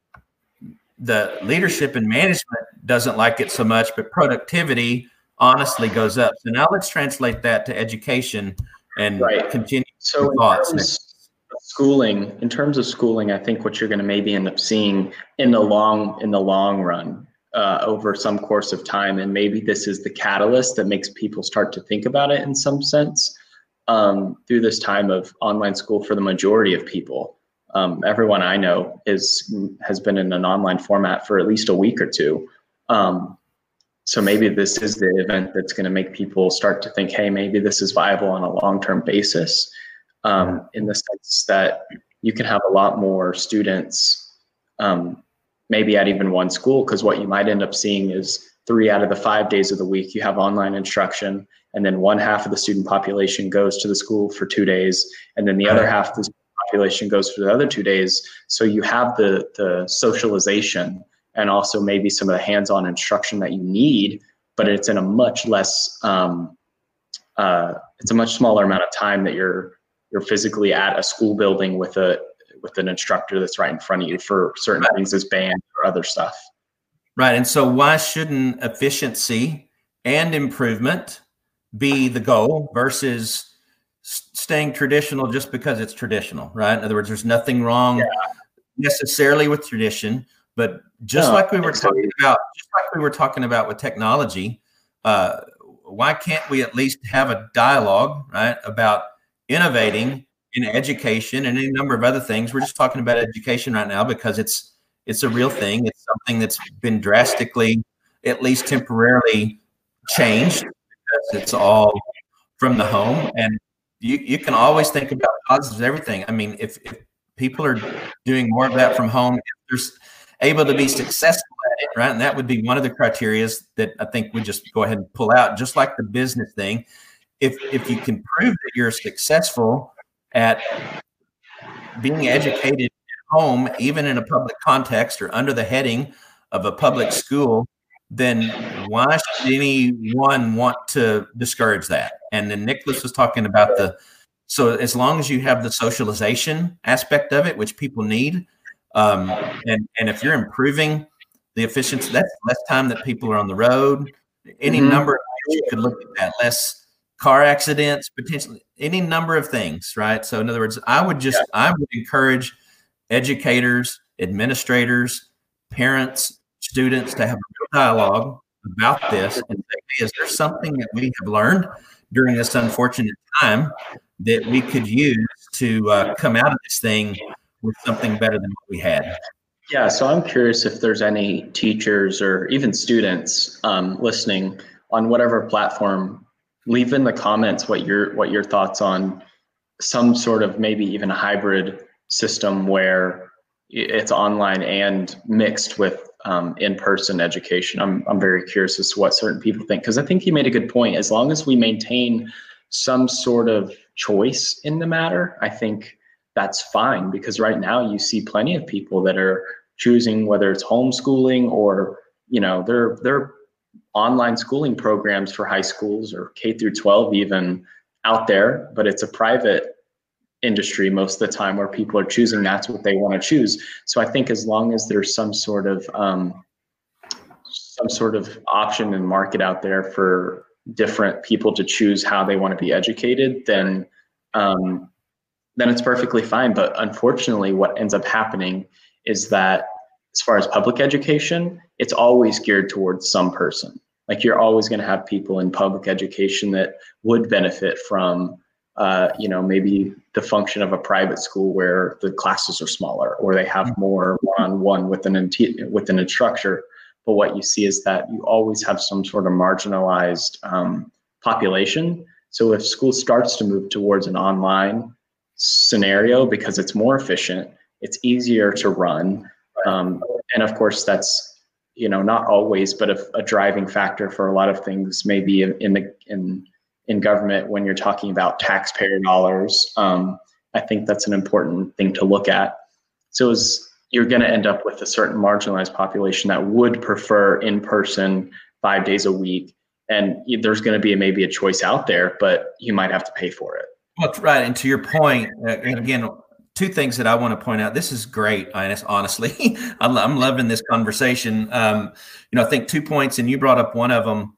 the leadership and management doesn't like it so much, but productivity honestly goes up. So now let's translate that to education and right. continue so thoughts. Schooling, in terms of schooling, I think what you're going to maybe end up seeing in the long in the long run uh, over some course of time, and maybe this is the catalyst that makes people start to think about it in some sense. Um, through this time of online school for the majority of people, um, everyone I know is has been in an online format for at least a week or two. Um, so maybe this is the event that's going to make people start to think, hey, maybe this is viable on a long-term basis, um, in the sense that you can have a lot more students, um, maybe at even one school, because what you might end up seeing is three out of the five days of the week you have online instruction, and then one half of the student population goes to the school for two days, and then the other half of the student population goes for the other two days. So you have the, the socialization and also maybe some of the hands-on instruction that you need, but it's in a much less, um, uh, it's a much smaller amount of time that you're you're physically at a school building with a with an instructor that's right in front of you for certain right. things as band or other stuff. Right, and so why shouldn't efficiency and improvement be the goal versus staying traditional just because it's traditional, right? In other words, there's nothing wrong yeah. necessarily with tradition, but just no, like we were talking so. about, just like we were talking about with technology, uh, why can't we at least have a dialogue, right, about innovating in education and any number of other things? We're just talking about education right now because it's it's a real thing. It's something that's been drastically, at least temporarily, changed because it's all from the home. And you, you can always think about positives, everything. I mean, if, if people are doing more of that from home, if they're able to be successful at it, right? And that would be one of the criteria that I think we just go ahead and pull out, just like the business thing. If, if you can prove that you're successful at being educated at home, even in a public context or under the heading of a public school, then why should anyone want to discourage that? And then Nicholas was talking about the, so as long as you have the socialization aspect of it, which people need, um, and, and if you're improving the efficiency, that's less time that people are on the road, any mm-hmm. number of ways you could look at that, less car accidents, potentially any number of things, right? So in other words, I would just, yeah. I would encourage educators, administrators, parents, students to have a real dialogue about this and say, hey, is there something that we have learned during this unfortunate time that we could use to uh, come out of this thing with something better than what we had. Yeah, so I'm curious if there's any teachers or even students um, listening on whatever platform. Leave in the comments what your what your thoughts on some sort of maybe even a hybrid system where it's online and mixed with um, in-person education. I'm I'm very curious as to what certain people think, because I think you made a good point. As long as we maintain some sort of choice in the matter, I think that's fine, because right now you see plenty of people that are choosing whether it's homeschooling or, you know, they're they're online schooling programs for high schools or K through twelve even out there, but it's a private industry most of the time where people are choosing that's what they want to choose. So I think as long as there's some sort of um, some sort of option and market out there for different people to choose how they want to be educated, then um, then it's perfectly fine. But unfortunately, what ends up happening is that as far as public education, it's always geared towards some person. Like, you're always going to have people in public education that would benefit from, uh, you know, maybe the function of a private school where the classes are smaller or they have more one-on-one with an within a structure. But what you see is that you always have some sort of marginalized um, population. So if school starts to move towards an online scenario because it's more efficient, it's easier to run. Um, and of course, that's, you know, not always, but a, a driving factor for a lot of things, maybe in, in the in in government when you're talking about taxpayer dollars. Um, I think that's an important thing to look at. So as you're going to end up with a certain marginalized population that would prefer in-person five days a week, and there's going to be maybe a choice out there, but you might have to pay for it. Well, that's right. And to your point, uh, and again, two things that I want to point out. This is great, Ines, honestly. I'm loving this conversation. Um, you know, I think two points, and you brought up one of them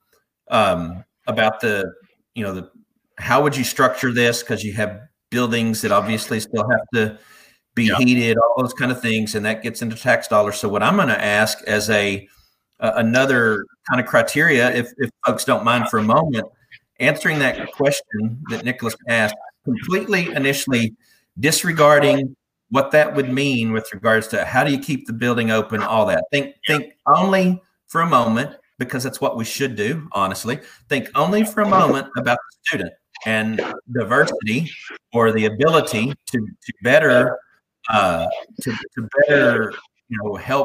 um, about the, you know, the how would you structure this? Because you have buildings that obviously still have to be yeah. heated, all those kind of things, and that gets into tax dollars. So what I'm going to ask as a uh, another kind of criteria, if, if folks don't mind for a moment, answering that question that Nicholas asked, completely initially disregarding what that would mean with regards to how do you keep the building open, all that. Think think only for a moment, because that's what we should do, honestly. Think only for a moment about the student and diversity, or the ability to to better uh, to, to better you know help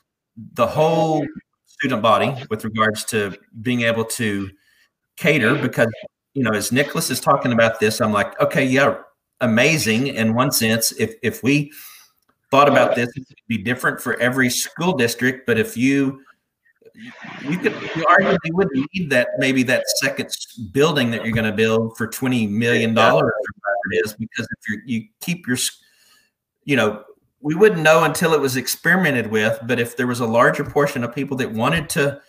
the whole student body with regards to being able to cater. Because you know, as Nicholas is talking about this, I'm like, okay, yeah. Amazing in one sense. If if we thought about this, it would be different for every school district. But if you you could you arguably wouldn't need that, maybe that second building that you're going to build for twenty million dollars, or whatever it is, because if you you keep your, you know, we wouldn't know until it was experimented with. But if there was a larger portion of people that wanted to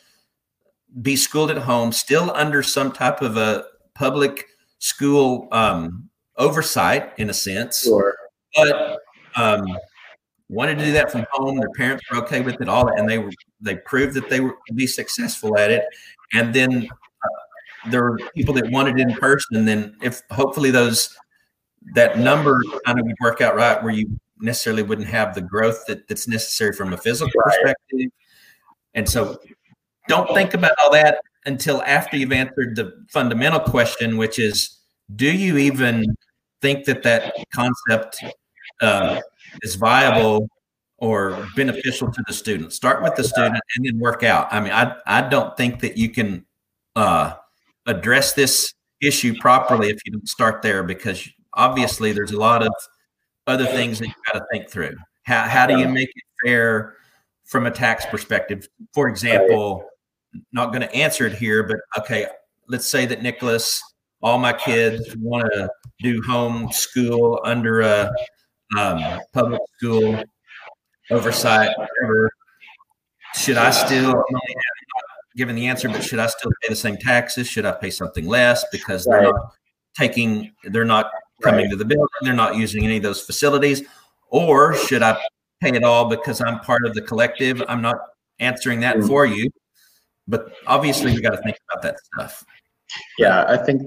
be schooled at home, still under some type of a public school um, oversight in a sense, sure. but um, wanted to do that from home. Their parents were okay with it, all that, and they were they proved that they were be successful at it. And then uh, there were people that wanted it in person. And then if hopefully those that number kind of would work out right, where you necessarily wouldn't have the growth that, that's necessary from a physical right. perspective. And so don't think about all that until after you've answered the fundamental question, which is, do you even think that that concept uh, is viable or beneficial to the student? Start with the student and then work out. I mean, I, I don't think that you can uh, address this issue properly if you don't start there, because obviously there's a lot of other things that you got to think through. How, how do you make it fair from a tax perspective? For example, not going to answer it here, but okay, let's say that Nicholas, all my kids want to do home school under a um, public school oversight, whatever. Should I still, I'm not giving the answer, but should I still pay the same taxes? Should I pay something less because they're right. not taking, they're not coming right. to the building, they're not using any of those facilities? Or should I pay it all because I'm part of the collective? I'm not answering that mm-hmm. for you, but obviously we got to think about that stuff. Yeah, I think that's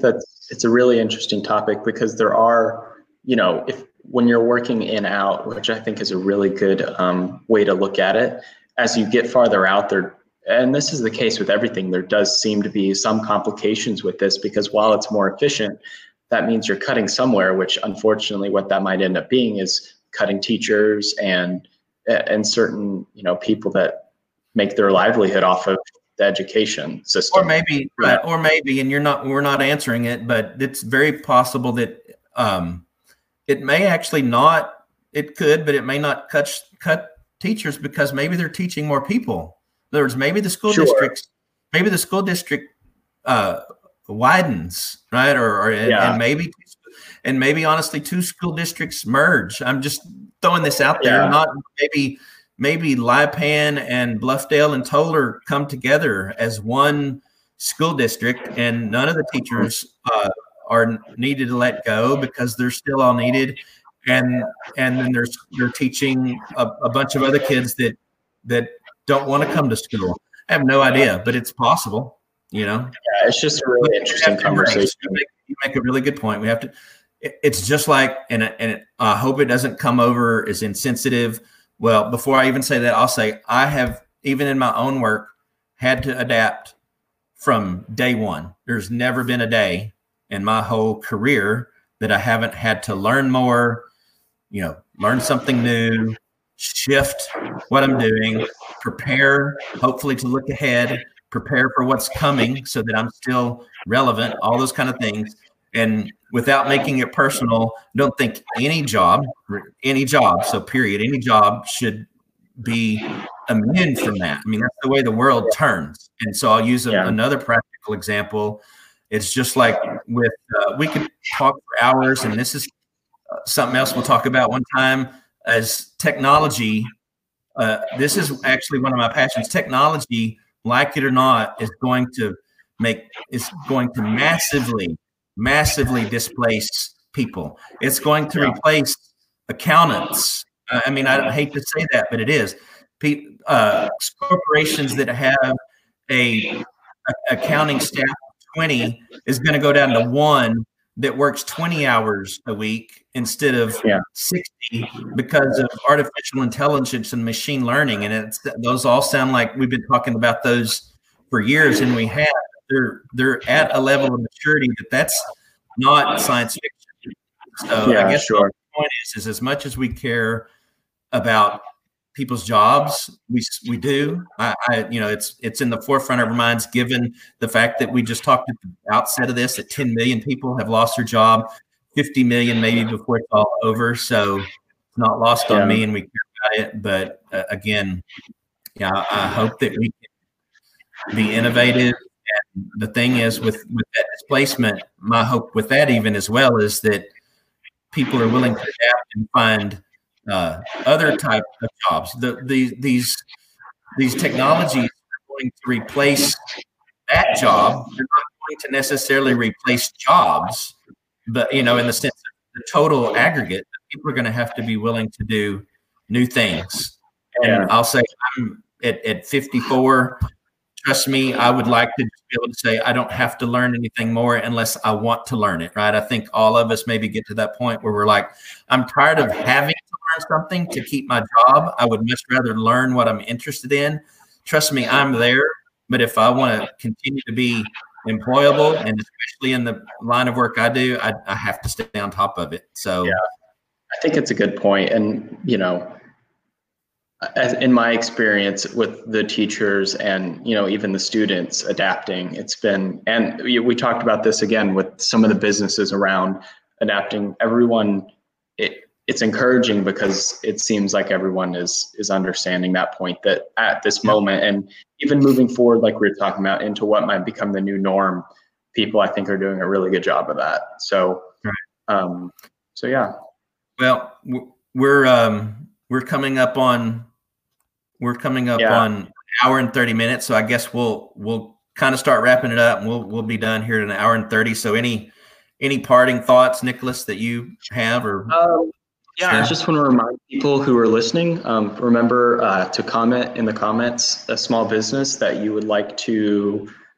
it's it's a really interesting topic because there are, you know, if when you're working in out, which I think is a really good um, way to look at it, as you get farther out there, and this is the case with everything, there does seem to be some complications with this because while it's more efficient, that means you're cutting somewhere, which unfortunately what that might end up being is cutting teachers and and certain, you know, people that make their livelihood off of the education system. Or maybe, right, or maybe, and you're not, we're not answering it, but it's very possible that um, it may actually not, it could, but it may not cut, cut teachers because maybe they're teaching more people. In other words, maybe the school sure. districts, maybe the school district uh, widens, right? Or, or and, yeah. and maybe, and maybe honestly, two school districts merge. I'm just throwing this out there. Yeah. Not maybe, maybe Lipan and Bluffdale and Toller come together as one school district, and none of the teachers uh, are needed to let go because they're still all needed. And and then there's they're teaching a, a bunch of other kids that that don't want to come to school. I have no idea, but it's possible, you know. Yeah, it's just a really interesting conversation. You make, you make a really good point. We have to. It, it's just like, and and it, I hope it doesn't come over as insensitive. Well, before I even say that, I'll say I have, even in my own work, had to adapt from day one. There's never been a day in my whole career that I haven't had to learn more, you know, learn something new, shift what I'm doing, prepare, hopefully to look ahead, prepare for what's coming so that I'm still relevant, all those kind of things. And without making it personal, don't think any job, any job, so period, any job should be immune from that. I mean, that's the way the world turns. And so I'll use a, yeah. another practical example. It's just like with, uh, we could talk for hours, and this is uh, something else we'll talk about one time, as technology. Uh, this is actually one of my passions. Technology, like it or not, is going to make, is going to massively massively displace people. It's going to replace accountants. I mean, I hate to say that, but it is. Uh, corporations that have a, a accounting staff of twenty is going to go down to one that works twenty hours a week instead of yeah. sixty because of artificial intelligence and machine learning. And it's, those all sound like we've been talking about those for years, and we have. They're they're at a level of maturity that that's not science fiction. So yeah, I guess sure. the point is, is as much as we care about people's jobs, we we do. I, I you know it's it's in the forefront of our minds, given the fact that we just talked at the outset of this that ten million people have lost their job, fifty million maybe before it's all over. So it's not lost yeah. on me, and we care about it. But uh, again, yeah, I, I hope that we can be innovative. And the thing is, with, with that displacement, my hope with that even as well is that people are willing to adapt and find uh, other types of jobs. The, the, these these technologies are going to replace that job. They're not going to necessarily replace jobs, but you know, in the sense of the total aggregate, people are going to have to be willing to do new things. And yeah. I'll say I'm at, at fifty-four. Trust me, I would like to just be able to say I don't have to learn anything more unless I want to learn it, right? I think all of us maybe get to that point where we're like, I'm tired of having to learn something to keep my job. I would much rather learn what I'm interested in. Trust me, I'm there. But if I want to continue to be employable, and especially in the line of work I do, I, I have to stay on top of it. So yeah, I think it's a good point. And, you know, as in my experience with the teachers and, you know, even the students adapting, it's been, and we, we talked about this again with some of the businesses around adapting. Everyone, it, it's encouraging because it seems like everyone is is understanding that point that at this moment, and even moving forward, like we were talking about, into what might become the new norm, people I think are doing a really good job of that. So, um, so yeah. Well, we're um, we're coming up on. We're coming up yeah. on an hour and thirty minutes, so I guess we'll we'll kind of start wrapping it up, and we'll we'll be done here in an hour and thirty. So, any any parting thoughts, Nicholas, that you have, or um, yeah, sure. I just want to remind people who are listening, um, remember uh, to comment in the comments a small business that you would like to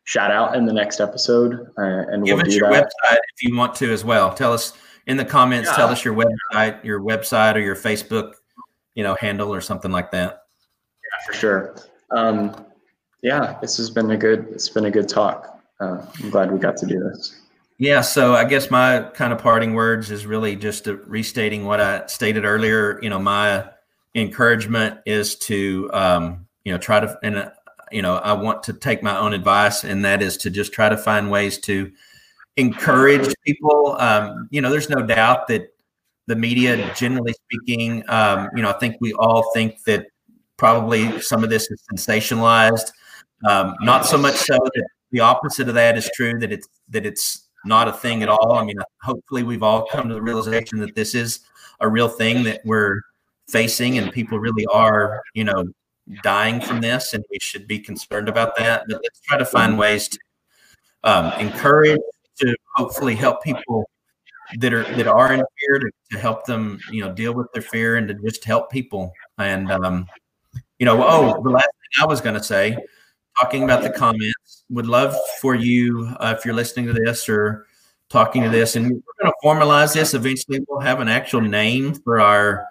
shout out in the next episode, uh, and Give we'll us do your that. website if you want to as well. Tell us in the comments. Yeah. Tell us your website, your website, or your Facebook, you know, handle or something like that. Yeah, for sure. Um, yeah, this has been a good. It's been a good talk. Uh, I'm glad we got to do this. Yeah. So I guess my kind of parting words is really just a restating what I stated earlier. You know, my encouragement is to, um, you know, try to, and, uh, you know, I want to take my own advice, and that is to just try to find ways to encourage people. Um, you know, there's no doubt that the media, generally speaking, um, you know, I think we all think that probably some of this is sensationalized. Um, not so much so that the opposite of that is true, that it's, that it's not a thing at all. I mean, hopefully we've all come to the realization that this is a real thing that we're facing, and people really are, you know, dying from this, and we should be concerned about that. But let's try to find ways to um, encourage, to hopefully help people that are that are in fear, to, to help them, you know, deal with their fear, and to just help people. And um, you know, oh, the last thing I was going to say, talking about the comments, would love for you, uh, if you're listening to this or talking to this, and we're going to formalize this. Eventually, we'll have an actual name for our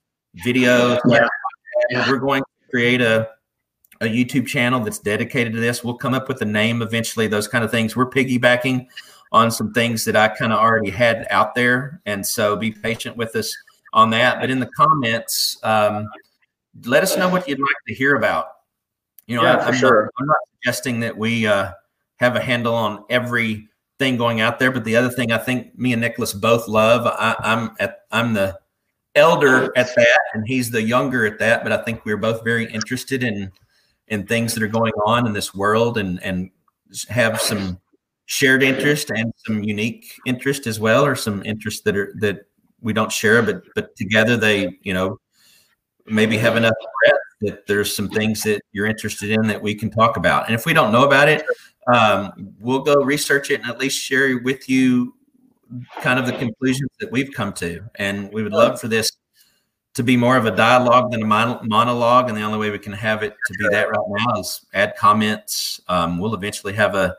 videos. Yeah. We're going to create a, a YouTube channel that's dedicated to this. We'll come up with a name eventually, those kind of things. We're piggybacking on some things that I kind of already had out there. And so be patient with us on that. But in the comments, um, let us know what you'd like to hear about. You know, Yeah, I, for I'm, sure. not, I'm not suggesting that we uh, have a handle on everything going out there. But the other thing I think me and Nicholas both love, I, I'm at, I'm the elder at that, and he's the younger at that. But I think we're both very interested in in things that are going on in this world, and and have some shared interest and some unique interest as well, or some interests that are that we don't share, but but together they, you know, maybe have enough breadth that there's some things that you're interested in that we can talk about. And if we don't know about it, um, we'll go research it and at least share with you kind of the conclusions that we've come to. And we would love for this to be more of a dialogue than a mon- monologue. And the only way we can have it to be that right now is add comments. Um, we'll eventually have a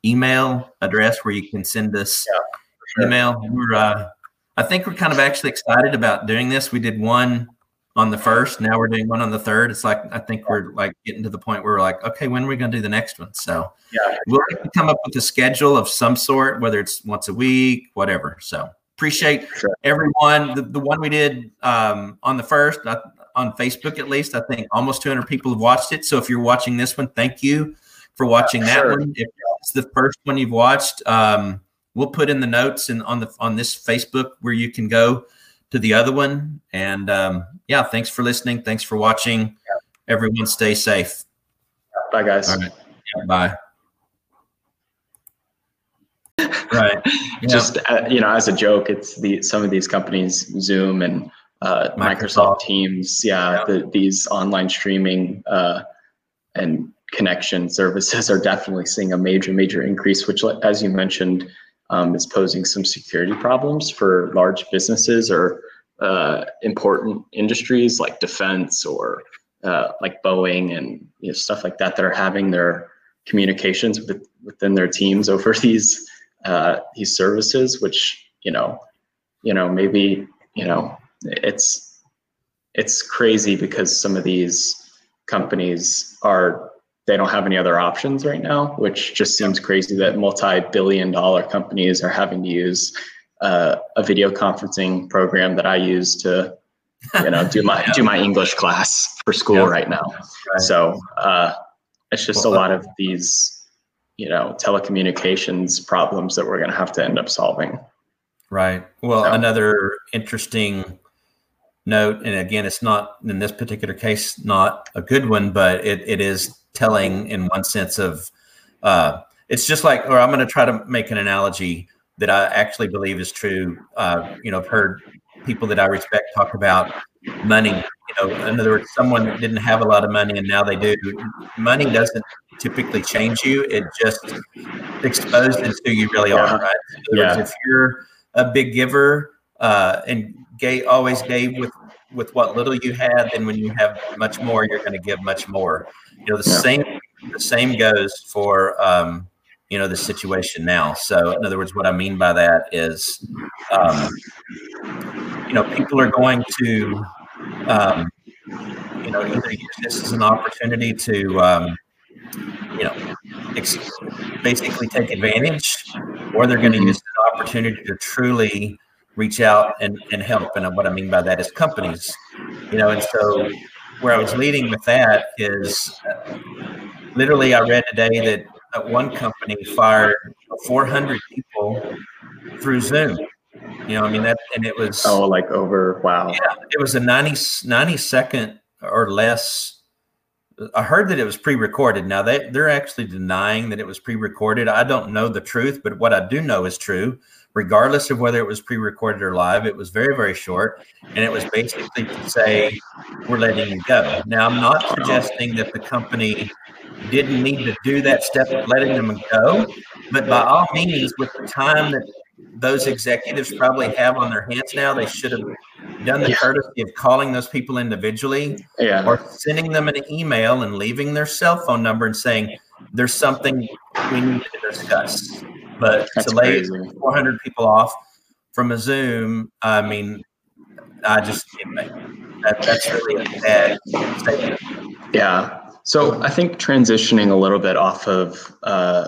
email address where you can send us Yeah, sure. email. We're, uh, I think we're kind of actually excited about doing this. We did one on the first, now we're doing one on the third. It's like, I think we're like getting to the point where we're like, okay, when are we going to do the next one? So Yeah, we'll come up with a schedule of some sort, whether it's once a week, whatever. So appreciate Sure. everyone. The, the one we did um, on the first, uh, on Facebook at least, I think almost two hundred people have watched it. So if you're watching this one, thank you for watching that Sure. one. If it's the first one you've watched, um, we'll put in the notes and on the on this Facebook where you can go to the other one. And um, yeah, thanks for listening. Thanks for watching. Yeah. Everyone stay safe. Bye, guys. All right. Yeah, bye. Right. Yeah. Just, uh, you know, as a joke, it's the, some of these companies, Zoom and uh, Microsoft. Microsoft Teams. Yeah. yeah. The, these online streaming uh, and connection services are definitely seeing a major, major increase, which, as you mentioned, Um, is posing some security problems for large businesses or uh, important industries like defense or uh, like Boeing and you know, stuff like that that are having their communications with, within their teams over these uh, these services, which you know, you know maybe you know it's it's crazy because some of these companies are. They don't have any other options right now, which just seems crazy that multi-billion dollar companies are having to use uh, a video conferencing program that I use to, you know, do my, yeah. do my English class for school yeah. right now. Right. So uh, it's just well, a lot of these, you know, telecommunications problems that we're going to have to end up solving. Right. Well, so. Another interesting note, and again, it's not in this particular case, not a good one, but it, it is telling in one sense of uh, it's just like, or I'm going to try to make an analogy that I actually believe is true. Uh, you know, I've heard people that I respect talk about money. You know, in other words, someone that didn't have a lot of money and now they do. Money doesn't typically change you. It just exposes who you really are, right? In other yeah. words, if you're a big giver uh, and gay, always gave with with what little you had, then when you have much more, you're going to give much more. You know, the yeah. same the same goes for, um, you know, the situation now. So in other words, what I mean by that is, um, you know, people are going to, um, you know, either use this as an opportunity to, um, you know, ex- basically take advantage, or they're going to use an opportunity to truly reach out and, and help. And what I mean by that is companies, you know, and so where I was leading with that is uh, literally I read today that uh, one company fired four hundred people through Zoom. You know, I mean, that, and it was, oh, like over, wow. Yeah, it was a ninety, ninety second or less. I heard that it was pre-recorded. Now they, they're actually denying that it was pre-recorded. I don't know the truth, but what I do know is true. Regardless of whether it was pre-recorded or live, it was very, very short. And it was basically to say, we're letting you go. Now, I'm not suggesting that the company didn't need to do that step of letting them go, but by all means, with the time that those executives probably have on their hands now, they should have done the courtesy of calling those people individually, yeah. or sending them an email and leaving their cell phone number and saying, there's something we need to discuss. But That's to lay crazy. four hundred people off from a Zoom, I mean, I just, that, that's really a bad statement. Yeah. So I think transitioning a little bit off of uh,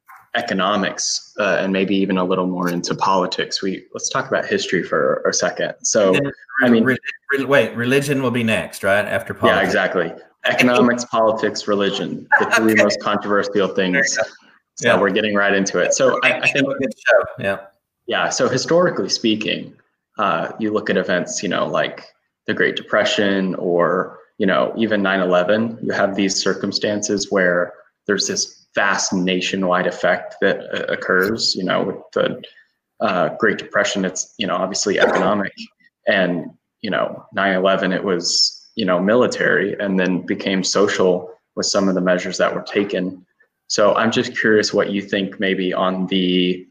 economics uh, and maybe even a little more into politics, we let's talk about history for a second. So, then, I mean, re, re, wait, religion will be next, right? After politics. Yeah, exactly. Economics, politics, religion, the three Okay. most controversial things. So Yeah. we're getting right into it. So I, I think, good show. Yeah. Yeah. So historically speaking, uh, you look at events, you know, like the Great Depression, or, you know, even nine eleven, you have these circumstances where there's this vast nationwide effect that uh, occurs, you know, with the uh, Great Depression, it's, you know, obviously economic, and, you know, nine eleven, it was, you know, military, and then became social with some of the measures that were taken. So I'm just curious what you think maybe on the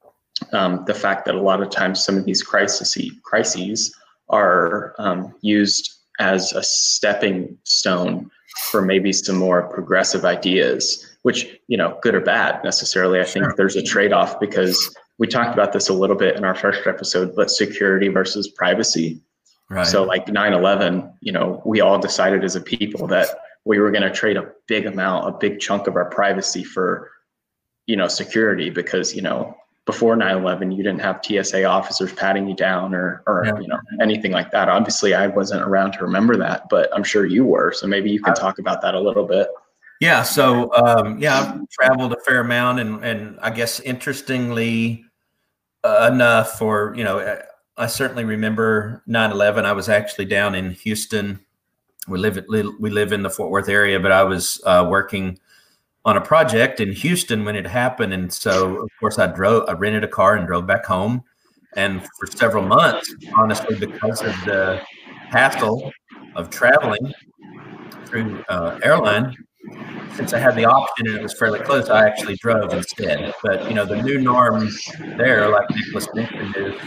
um, the fact that a lot of times some of these crises crises are um, used as a stepping stone for maybe some more progressive ideas, which, you know, good or bad necessarily. I think Sure. there's a trade-off, because we talked about this a little bit in our first episode, but security versus privacy. Right. So like nine eleven, you know, we all decided as a people that we were going to trade a big amount, a big chunk of our privacy for, you know, security, because, you know, before nine eleven, you didn't have T S A officers patting you down or, or Yeah. you know, anything like that. Obviously, I wasn't around to remember that, but I'm sure you were. So maybe you can talk about that a little bit. Yeah. So, um, yeah, I've traveled a fair amount, and, and I guess interestingly uh, enough, or, you know, I certainly remember nine eleven. I was actually down in Houston. We live at, we live in the Fort Worth area, but I was uh, working on a project in Houston when it happened. And so, of course, I drove, I rented a car and drove back home. And for several months, honestly, because of the hassle of traveling through uh, airline, since I had the option and it was fairly close, I actually drove instead. But, you know, the new norm there, like Nicholas mentioned, is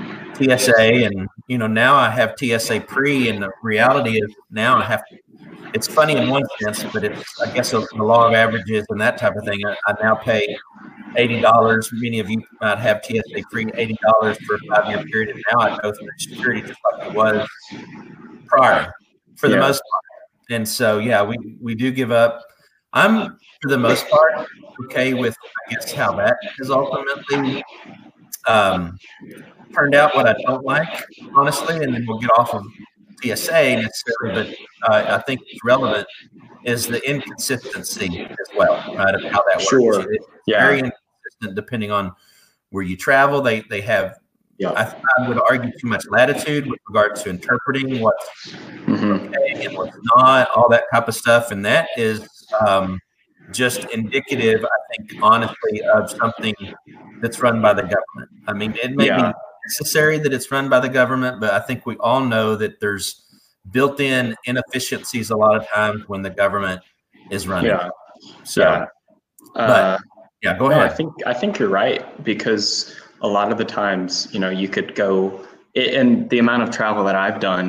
T S A. And, you know, now I have T S A pre, and the reality is now I have to, it's funny in one sense, but it's, I guess, a, the law of averages and that type of thing. I, I now pay eighty dollars. Many of you might have T S A pre, eighty dollars for a five-year period. And now I go through security just like it was prior, for the Yeah. most part. And so, yeah, we, we do give up. I'm, for the most part, okay with, I guess, how that has ultimately um, turned out. What I don't like, honestly, and then we'll get off of T S A necessarily, but uh, I think it's relevant, is the inconsistency as well, right, of how that works. Sure. It's Yeah. very inconsistent depending on where you travel. They they have, Yeah. I, I would argue, too much latitude with regards to interpreting what's Mm-hmm. okay and what's not, all that type of stuff. And that is um, just indicative, I think, honestly, of something that's run by the government. I mean, it may Yeah. be necessary that it's run by the government, but I think we all know that there's built-in inefficiencies a lot of times when the government is running. Yeah. So, Yeah. but Uh, yeah, go no, ahead. I think I think you're right, because a lot of the times, you know, you could go, and the amount of travel that I've done,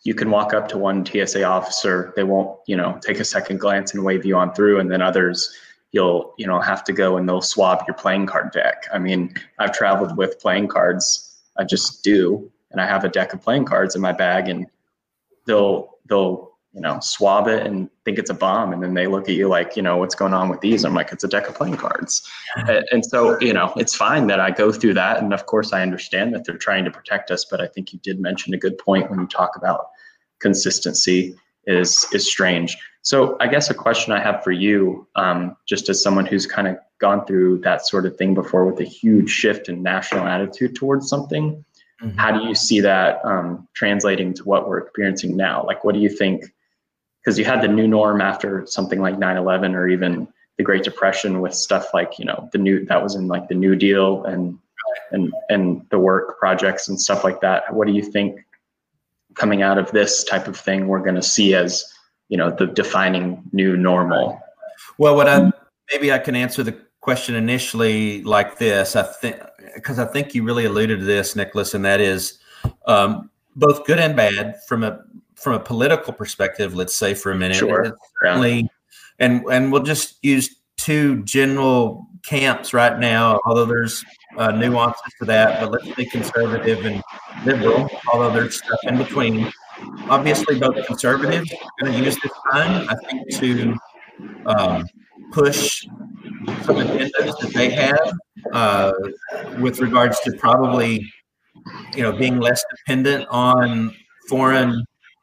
you can walk up to one T S A officer, they won't, you know, take a second glance and wave you on through, and then others, you'll, you know, have to go and they'll swab your playing card deck. I mean, I've traveled with playing cards, I just do, and I have a deck of playing cards in my bag, and they'll, they'll, you know, swab it and think it's a bomb. And then they look at you like, you know, what's going on with these? I'm like, it's a deck of playing cards. And so, you know, it's fine that I go through that. And of course I understand that they're trying to protect us, but I think you did mention a good point when you talk about consistency is, is strange. So I guess a question I have for you, um, just as someone who's kind of gone through that sort of thing before with a huge shift in national attitude towards something, mm-hmm. how do you see that um, translating to what we're experiencing now? Like, what do you think? Because you had the new norm after something like nine eleven, or even the Great Depression with stuff like, you know, the new, that was in like the New Deal and, and, and the work projects and stuff like that. What do you think coming out of this type of thing we're going to see as, you know, the defining new normal? Well, what I, maybe I can answer the question initially like this. I think, because I think you really alluded to this, Nicholas, and that is um, both good and bad from a, from a political perspective, let's say for a minute. Sure. Certainly, and and we'll just use two general camps right now, although there's uh, nuances to that, but let's say conservative and liberal, although there's stuff in between. Obviously, both conservatives are going to use this time, I think, to um, push some agendas that they have uh, with regards to probably, you know, being less dependent on foreign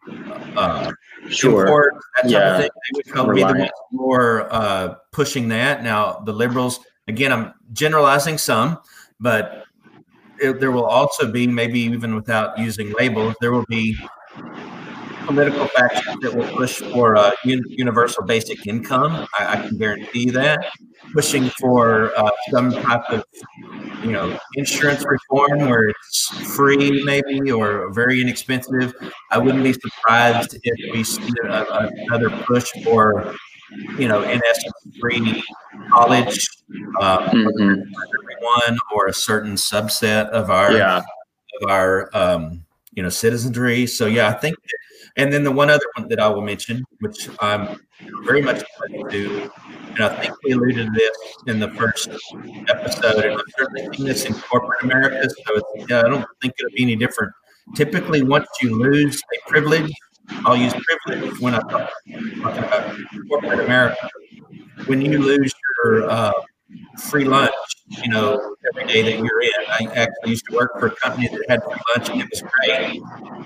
Uh, sure. import, that type yeah. of thing. They would probably be the ones more uh, pushing that. Now, the liberals, again, I'm generalizing some, but it, there will also be, maybe even without using labels, there will be political factions that will push for uh, un- universal basic income. I, I can guarantee that. Pushing for uh, some type of, you know, insurance reform where it's free maybe or very inexpensive. I wouldn't be surprised if we see a, a, another push for, you know, in essence, free college um, mm-hmm. for everyone or a certain subset of our yeah. of our um, you know, citizenry. So yeah, I think. That, and then the one other one that I will mention, which I'm very much related to, and I think we alluded to this in the first episode, and I've certainly seen this in corporate America, so it's, yeah, I don't think it'll be any different. Typically, once you lose a privilege, I'll use privilege when I'm talking about corporate America. When you lose your uh, free lunch, you know, every day that you're in. I actually used to work for a company that had free lunch, and it was great.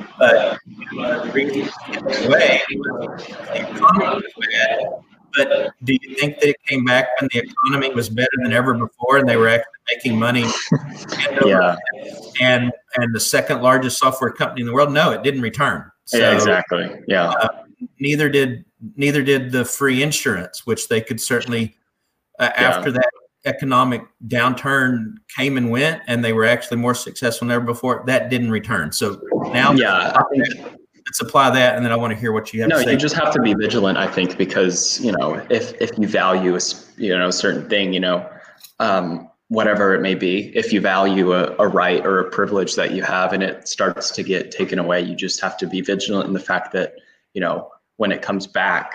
But uh, the reason it went away was the economy was bad. But do you think that it came back when the economy was better than ever before, and they were actually making money? And, yeah. and and the second largest software company in the world? No, it didn't return. So, yeah, exactly. Yeah. Uh, neither did neither did the free insurance, which they could certainly uh, yeah. after that economic downturn came and went, and they were actually more successful than ever before. That didn't return. So now, yeah, I think, let's apply that, and then I want to hear what you have no, to say. You just have to be vigilant, I think, because, you know, if if you value a, you know, a certain thing, you know, um, whatever it may be, if you value a, a right or a privilege that you have and it starts to get taken away, you just have to be vigilant in the fact that, you know, when it comes back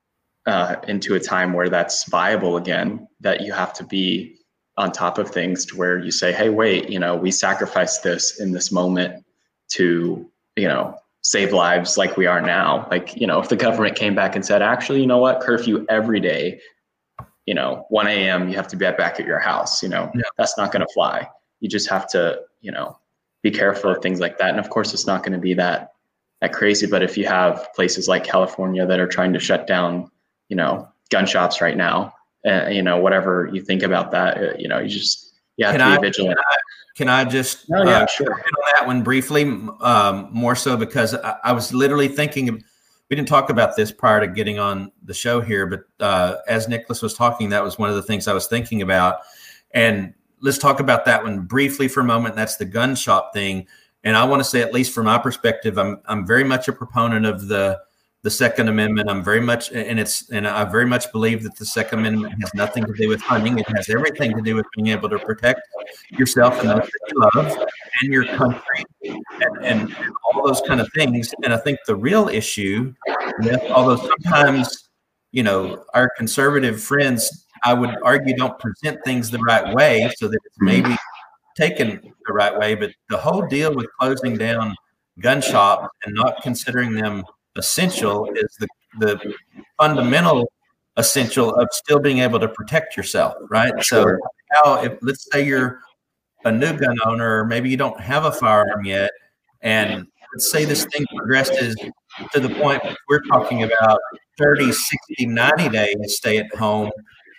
uh, into a time where that's viable again, that you have to be on top of things to where you say, hey, wait, you know, we sacrificed this in this moment to, you know, save lives like we are now. Like, you know, if the government came back and said, actually, you know what, curfew every day, you know, one a.m. you have to be back at your house, you know, yeah. that's not going to fly. You just have to, you know, be careful of things like that. And of course, it's not going to be that, that crazy. But if you have places like California that are trying to shut down, you know, gun shops right now, uh, you know, whatever you think about that, uh, you know, you just, you have can to be I, vigilant. Can I, can I just oh, yeah, uh, sure. on that one briefly, um, more so because I, I was literally thinking, of, we didn't talk about this prior to getting on the show here, but uh, as Nicholas was talking, that was one of the things I was thinking about. And let's talk about that one briefly for a moment. That's the gun shop thing. And I want to say, at least from my perspective, I'm I'm very much a proponent of the the Second Amendment. I'm very much, and it's, and I very much believe that the Second Amendment has nothing to do with hunting. It has everything to do with being able to protect yourself and those that you love and your country and, and, and all those kind of things. And I think the real issue, with, although sometimes, you know, our conservative friends, I would argue, don't present things the right way so that it's maybe taken the right way. But the whole deal with closing down gun shops and not considering them essential is the, the fundamental essential of still being able to protect yourself, right? So now, if let's say you're a new gun owner, or maybe you don't have a firearm yet, and let's say this thing progresses to the point we're talking about thirty, sixty, ninety days stay at home,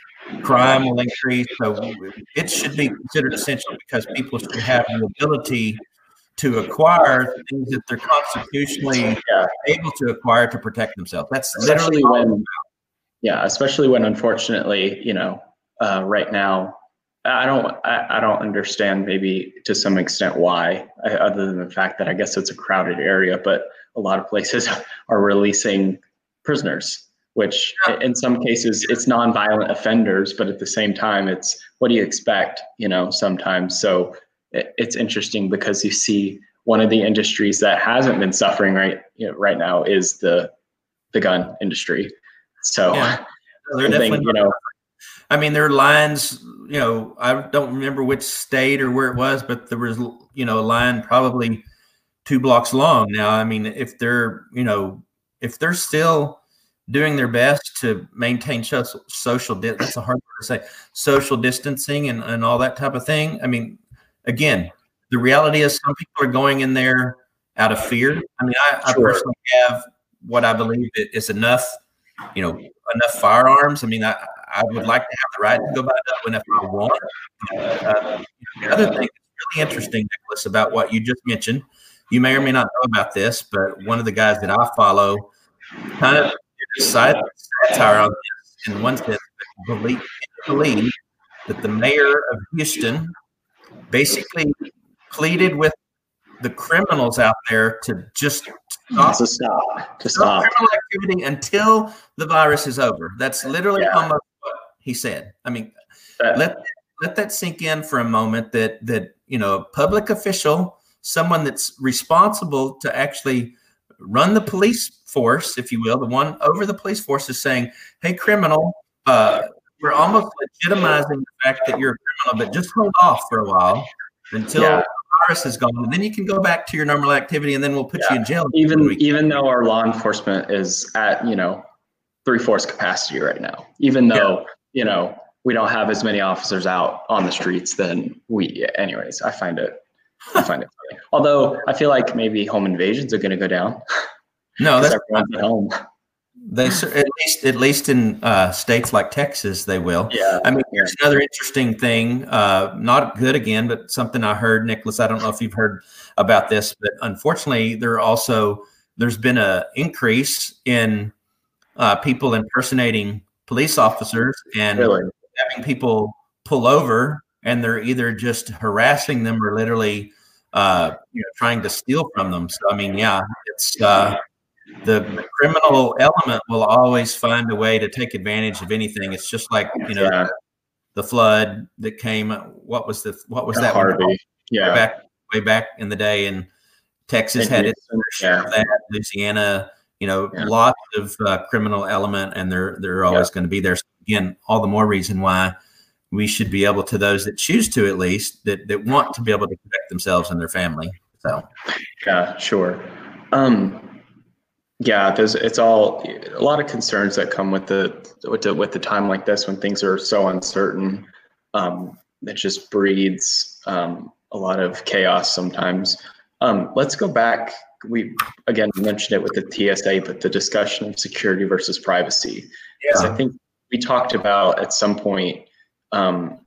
crime will increase. So it should be considered essential because people should have the ability to acquire things that they're constitutionally yeah. able to acquire to protect themselves. That's especially when, yeah, especially when, unfortunately, you know, uh, right now, I don't, I, I don't understand maybe to some extent why, other than the fact that I guess it's a crowded area, but a lot of places are releasing prisoners, which yeah. in some cases it's nonviolent offenders, but at the same time, it's what do you expect, you know, sometimes. So it's interesting because you see one of the industries that hasn't been suffering right you know, right now is the the gun industry. So yeah. they're definitely, think, you know, I mean, there are lines, you know, I don't remember which state or where it was, but there was, you know, a line probably two blocks long. Now, I mean, if they're, you know, if they're still doing their best to maintain social, social that's a hard word to say, social distancing and, and all that type of thing. I mean, again, the reality is some people are going in there out of fear. I mean, I, I sure. personally have what I believe is enough, you know, enough firearms. I mean, I, I would like to have the right to go buy another one if I want. Uh, the other thing that's really interesting, Nicholas, about what you just mentioned, you may or may not know about this, but one of the guys that I follow kind of did a satire on this in one sense, believe, believe that the mayor of Houston basically pleaded with the criminals out there to just stop, to stop, to stop stop criminal activity until the virus is over. That's literally yeah. almost what he said. I mean, uh, let let that sink in for a moment. That that you know, a public official, someone that's responsible to actually run the police force, if you will, the one over the police force, is saying, "Hey, criminal, uh, we're almost legitimizing the fact that you're a criminal, but just hold off for a while until yeah. the virus is gone, and then you can go back to your normal activity, and then we'll put yeah. you in jail." Even even though our law enforcement is at, you know, three-fourths capacity right now, even though, yeah. you know, we don't have as many officers out on the streets than we, anyways, I find it, I find it funny. Although I feel like maybe home invasions are going to go down. No, that's everyone's at home. They at least at least in uh, states like Texas, they will. Yeah. I mean, here's another interesting thing. Uh, not good again, but something I heard, Nicholas. I don't know if you've heard about this, but unfortunately, there are also there's been a increase in uh, people impersonating police officers and really? having people pull over, and they're either just harassing them or literally, uh, you know, trying to steal from them. So I mean, yeah, it's. Uh, The, the criminal element will always find a way to take advantage of anything. It's just like, you know, yeah. the flood that came. What was the what was that? Harvey. One? Yeah, back way back in the day, and Texas and had its share yeah. of that. Louisiana, you know, yeah. lots of uh, criminal element, and they're they're always yeah. going to be there. So again, all the more reason why we should be able to, those that choose to, at least that that want to be able to protect themselves and their family. So, yeah, sure. Um, Yeah, there's it's all a lot of concerns that come with the with the with the time like this when things are so uncertain. Um, it just breeds um, a lot of chaos sometimes. Um, let's go back. We again mentioned it with the T S A, but the discussion of security versus privacy. Because yeah. I think we talked about at some point um,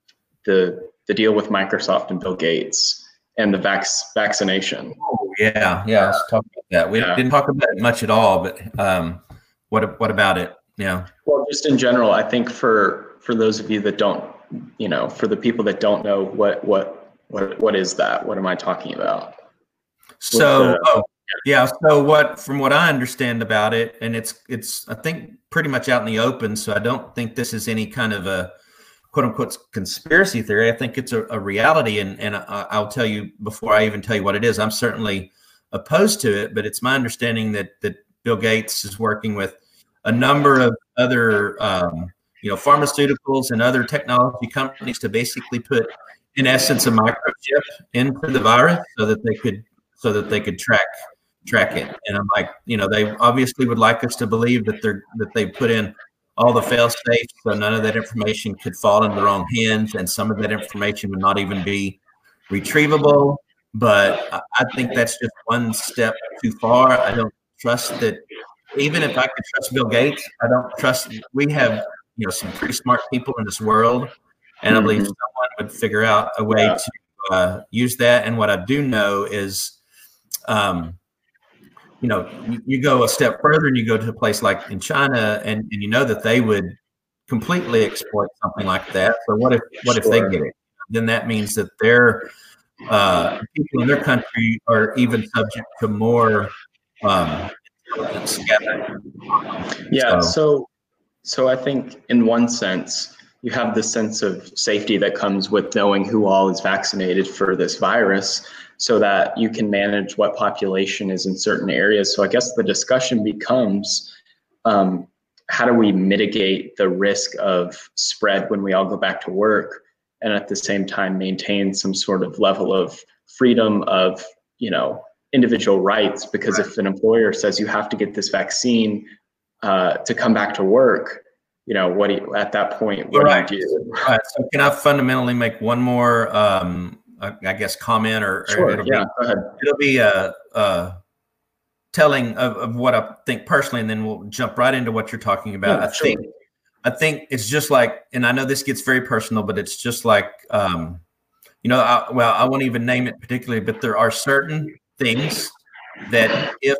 the the deal with Microsoft and Bill Gates and the vac- vaccination. Yeah, yeah. Let's talk about that. We yeah. didn't talk about it much at all, but um, what what about it? Yeah. Well, just in general, I think for for those of you that don't, you know, for the people that don't know, what what what what is that? What am I talking about? So, the, oh, Yeah. So what, from what I understand about it, and it's it's I think pretty much out in the open. So I don't think this is any kind of a quote unquote conspiracy theory. I think it's a, a reality, and and I, I'll tell you before I even tell you what it is. I'm certainly opposed to it, but it's my understanding that that Bill Gates is working with a number of other um, you know pharmaceuticals and other technology companies to basically put, in essence, a microchip into the virus so that they could so that they could track track it. And I'm like, you know, they obviously would like us to believe that they're that they put in all the fail safes so none of that information could fall into the wrong hands, and some of that information would not even be retrievable. But I think that's just one step too far. I don't trust that. Even if I could trust Bill Gates, I don't trust. We have, you know, some pretty smart people in this world, and I believe mm-hmm. someone would figure out a way yeah. to uh, use that. And what I do know is, um, you know, you, you go a step further and you go to a place like in China, and, and you know that they would completely exploit something like that. So what if what sure. if they get it? Then that means that their uh, people in their country are even subject to more um, intelligence gathering. Yeah. So, so so I think in one sense, you have the sense of safety that comes with knowing who all is vaccinated for this virus, so that you can manage what population is in certain areas. So I guess the discussion becomes, um, how do we mitigate the risk of spread when we all go back to work, and at the same time maintain some sort of level of freedom of, you know, individual rights? Because if an employer says you have to get this vaccine uh, to come back to work, you know, what do you, at that point, what right. do you do? Right. So can I fundamentally make one more, um, I guess, comment, or, sure, or it'll yeah, be, go ahead. It'll be a, a telling of, of what I think personally, and then we'll jump right into what you're talking about. Yeah, I sure. think, I think it's just like, and I know this gets very personal, but it's just like, um, you know, I, well, I won't even name it particularly, but there are certain things that if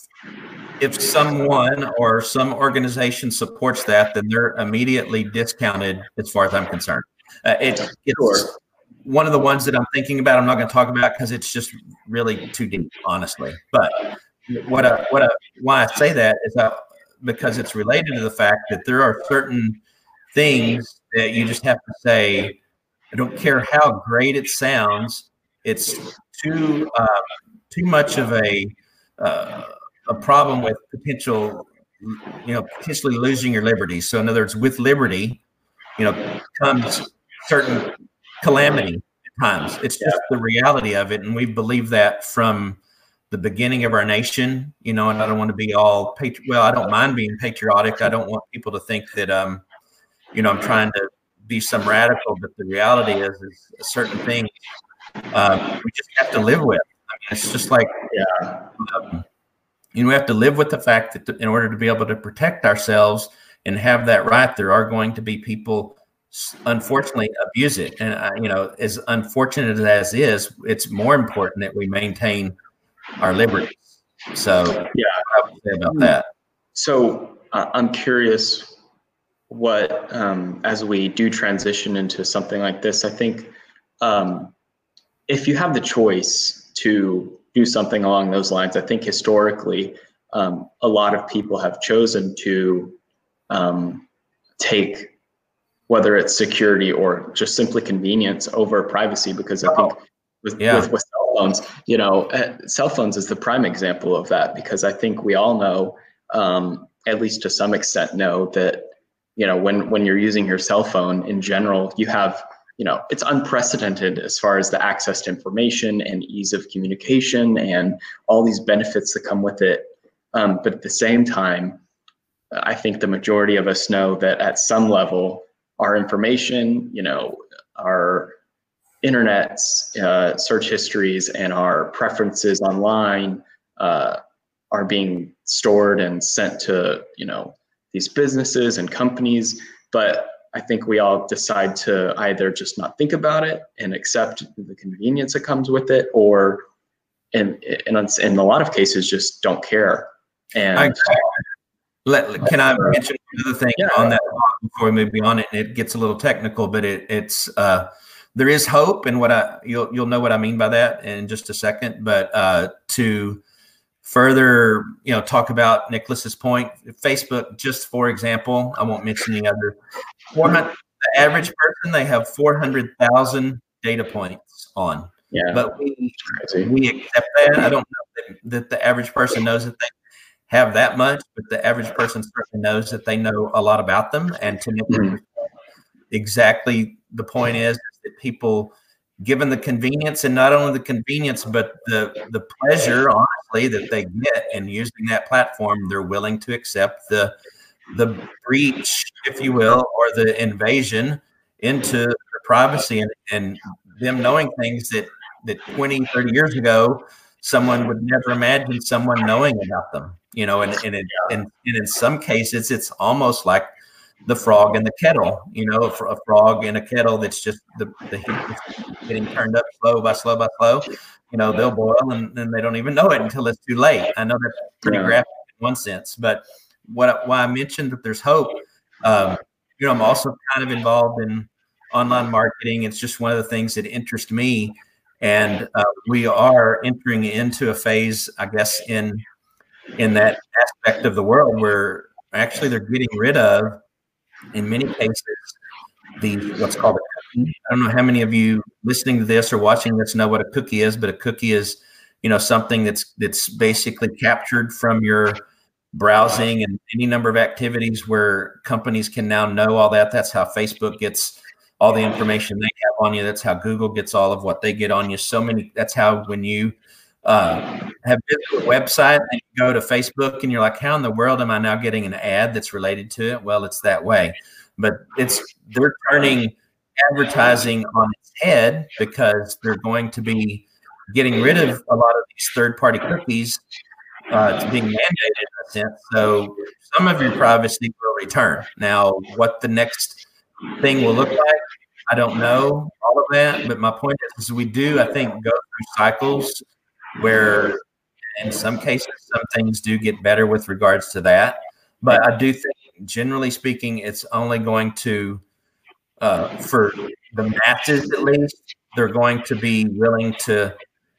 if someone or some organization supports that, then they're immediately discounted as far as I'm concerned. Uh, it, it's sure. one of the ones that I'm thinking about. I'm not going to talk about because it's just really too deep, honestly. But what I, what I, why I say that is that because it's related to the fact that there are certain things that you just have to say, I don't care how great it sounds, it's too uh, too much of a uh, a problem with potential, you know, potentially losing your liberty. So in other words, with liberty, you know, comes certain calamity at times. It's just the reality of it. And we believe that from the beginning of our nation, you know, and I don't want to be all, patri- well, I don't mind being patriotic. I don't want people to think that, um, you know, I'm trying to be some radical, but the reality is, is certain things um, we just have to live with. I mean, it's just like, yeah. um, you know, we have to live with the fact that in order to be able to protect ourselves and have that right, there are going to be people, unfortunately, abuse it. And, uh, you know, as unfortunate as is, it's more important that we maintain our liberties. So, yeah, I would say about that. So uh, I'm curious what, um, as we do transition into something like this, I think um, if you have the choice to do something along those lines, I think historically, um, a lot of people have chosen to um, take, whether it's security or just simply convenience over privacy, because I think with, yeah. with, with cell phones, you know, uh, cell phones is the prime example of that, because I think we all know, um, at least to some extent know that, you know, when, when you're using your cell phone in general, you have, you know, it's unprecedented as far as the access to information and ease of communication and all these benefits that come with it. Um, but at the same time, I think the majority of us know that at some level, our information, you know, our internets, uh, search histories, and our preferences online uh, are being stored and sent to, you know, these businesses and companies. But I think we all decide to either just not think about it and accept the convenience that comes with it, or in, in, in a lot of cases, just don't care. And I, let, can I mention another thing yeah. on that before we move beyond it? It gets a little technical, but it, it's uh, there is hope, and what I you'll you'll know what I mean by that in just a second. But uh, to further, you know, talk about Nicholas's point, Facebook, just for example, I won't mention any other, four hundred, the average person, they have four hundred thousand data points on. Yeah. But we, we accept that. I don't know that, that the average person knows that they have that much, but the average person certainly knows that they know a lot about them. And to make mm-hmm. exactly the point is that people, given the convenience, and not only the convenience, but the the pleasure, honestly, that they get in using that platform, they're willing to accept the the breach, if you will, or the invasion into their privacy, and, and them knowing things that that twenty, thirty years ago, someone would never imagine someone knowing about them, you know, and, and, it, and, and in some cases, it's almost like the frog in the kettle, you know, a frog in a kettle that's just the, the heat is getting turned up slow by slow by slow, you know, they'll boil and, and they don't even know it until it's too late. I know that's pretty yeah. graphic in one sense, but what why I mentioned that there's hope, um, you know, I'm also kind of involved in online marketing. It's just one of the things that interest me. And uh, we are entering into a phase, I guess, in in that aspect of the world where actually they're getting rid of, in many cases, the what's called a cookie. I don't know how many of you listening to this or watching this know what a cookie is, but a cookie is, you know, something that's that's basically captured from your browsing and any number of activities where companies can now know all that. That's how Facebook gets all the information they have on you. That's how Google gets all of what they get on you. So many, that's how when you uh, have visited a website and you go to Facebook and you're like, how in the world am I now getting an ad that's related to it? Well, it's that way. But it's, they're turning advertising on its head because they're going to be getting rid of a lot of these third-party cookies. Uh, it's being mandated in a sense. So some of your privacy will return. Now, what the next thing will look like, I don't know all of that, but my point is, is we do, I think, go through cycles where in some cases, some things do get better with regards to that. But I do think, generally speaking, it's only going to, uh, for the masses at least, they're going to be willing to,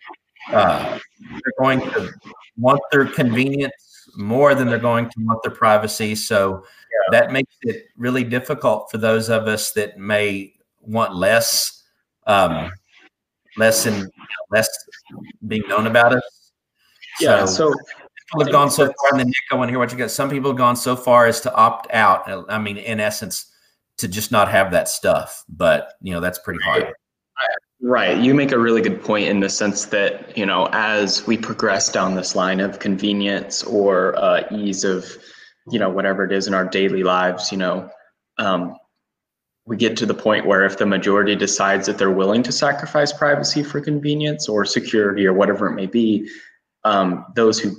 uh, they're going to want their convenience more than they're going to want their privacy. So yeah. that makes it really difficult for those of us that may want less, um, less and less being known about us. Yeah. So, so people have gone so far, and then Nick, I want to hear what you got. Some people have gone so far as to opt out. I mean, in essence, to just not have that stuff. But you know, that's pretty hard. Right. You make a really good point in the sense that, you know, as we progress down this line of convenience or uh, ease of, you know, whatever it is in our daily lives, you know, um, we get to the point where if the majority decides that they're willing to sacrifice privacy for convenience or security or whatever it may be, um, those who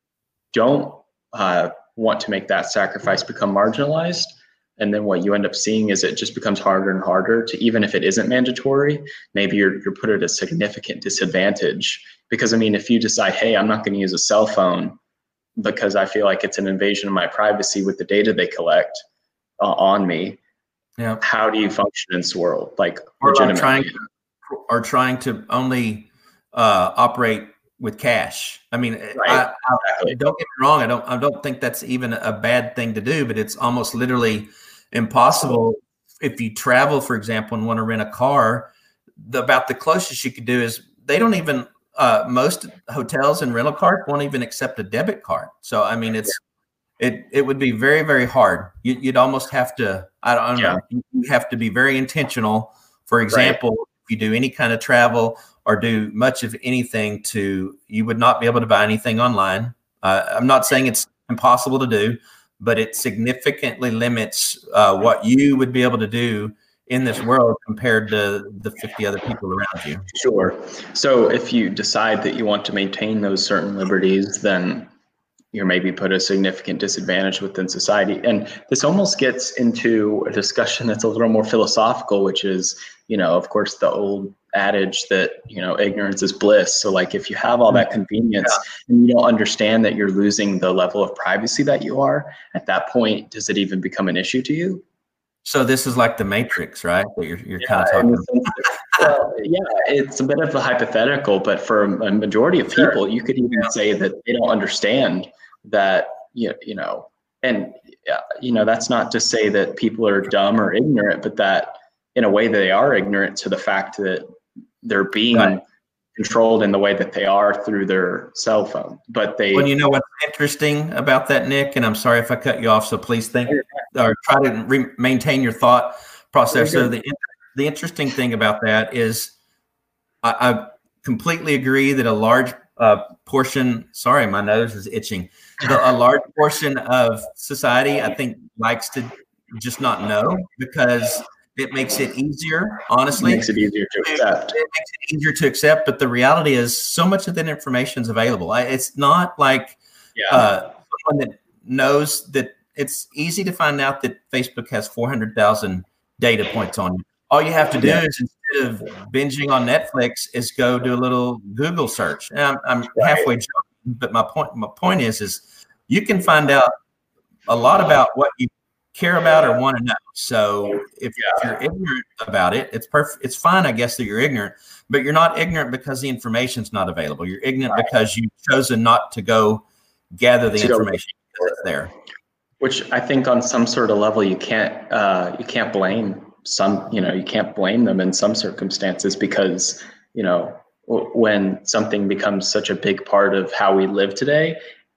don't uh, want to make that sacrifice become marginalized. And then what you end up seeing is it just becomes harder and harder to, even if it isn't mandatory, maybe you're, you're put at a significant disadvantage. Because I mean, if you decide, hey, I'm not going to use a cell phone because I feel like it's an invasion of my privacy with the data they collect uh, on me, yeah. how do you function in this world? Like, or trying, or trying to only uh, operate with cash. I mean, right. I, I, exactly. don't get me wrong. I don't, I don't think that's even a bad thing to do, but it's almost literally impossible. If you travel, for example, and want to rent a car, the, about the closest you could do is they don't even, uh, most hotels and rental cars won't even accept a debit card. So, I mean, it's, it, it would be very, very hard. You, you'd almost have to, I don't, I don't yeah. know, you have to be very intentional. For example, right. if you do any kind of travel or do much of anything to, you would not be able to buy anything online. Uh, I'm not saying it's impossible to do, but it significantly limits uh, what you would be able to do in this world compared to the fifty other people around you. Sure. So if you decide that you want to maintain those certain liberties, then you're maybe put at a significant disadvantage within society. And this almost gets into a discussion that's a little more philosophical, which is, you know, of course, the old adage that, you know, ignorance is bliss. So like if you have all that convenience yeah. and you don't understand that you're losing the level of privacy that you are, at that point, does it even become an issue to you? So this is like the Matrix, right? That you're you're Yeah, kind of in talking the sense that- well, yeah, it's a bit of a hypothetical, but for a majority of Sure. people, you could even Yeah. say that they don't understand that, you you know, and uh, you know, that's not to say that people are dumb or ignorant, but that in a way they are ignorant to the fact that they're being Right. controlled in the way that they are through their cell phone. But they, Well, you know what's interesting about that, Nick, and I'm sorry if I cut you off, so please think or try to re- maintain your thought process. So the the interesting thing about that is I, I completely agree that a large uh, portion, sorry, my nose is itching. The, a large portion of society, I think, likes to just not know because it makes it easier, honestly. It makes it easier to accept. It makes it easier to accept, but the reality is so much of that information is available. I, it's not like Yeah. uh, someone that knows that it's easy to find out that Facebook has four hundred thousand data points on you. All you have to do Yeah. is instead of binging on Netflix is go do a little Google search. And I'm, I'm Right. halfway joking, but my point, my point is, is you can find out a lot about what you care about or want to know. So if, Yeah. if you're ignorant about it, it's perfect. It's fine, I guess, that you're ignorant, but you're not ignorant because the information's not available. You're ignorant Right. because you've chosen not to go gather the To go- information because it's there. Which I think on some sort of level you can't uh, you can't blame some you know you can't blame them in some circumstances because you know w- when something becomes such a big part of how we live today,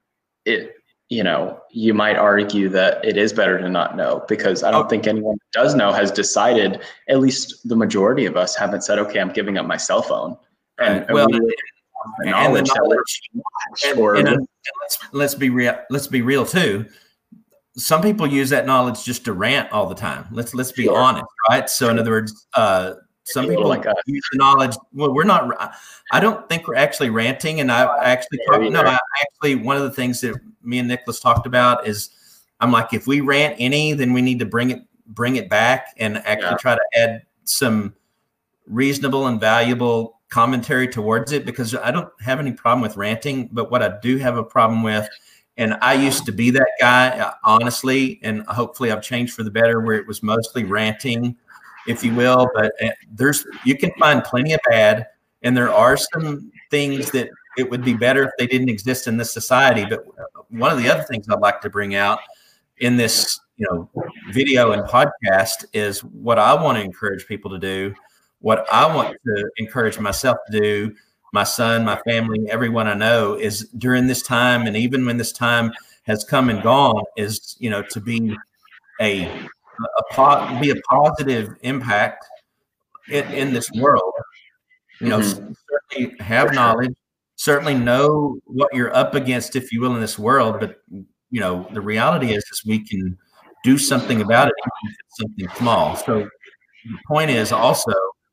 it you know you might argue that it is better to not know because I don't Oh. think anyone who does know has decided. At least the majority of us haven't said, okay, I'm giving up my cell phone. And, Right. Well, we, and the the knowledge that we're knowledge- And, or and, and let's let's be real. Let's be real too. Some people use that knowledge just to rant all the time. Let's let's be Sure. honest, right? So in other words, uh, some Maybe a people little like us. use the knowledge. Well, we're not. I don't think we're actually ranting. And I actually Yeah, talked, no. either. I actually one of the things that me and Nicholas talked about is I'm like, if we rant any, then we need to bring it bring it back and actually Yeah. try to add some reasonable and valuable commentary towards it because I don't have any problem with ranting, but what I do have a problem with, and I used to be that guy, uh, honestly, and hopefully I've changed for the better, where it was mostly ranting, if you will. But uh, there's you can find plenty of bad, and there are some things that it would be better if they didn't exist in this society. But one of the other things I'd like to bring out in this, you know, video and podcast is what I want to encourage people to do. What I want to encourage myself to do, my son, my family, everyone I know, is during this time, and even when this time has come and gone, is you know to be a, a po- be a positive impact in, in this world. You know, Mm-hmm. certainly have knowledge, certainly know what you're up against, if you will, in this world. But you know, the reality is, is we can do something about it, even if it's something small. So the point is also,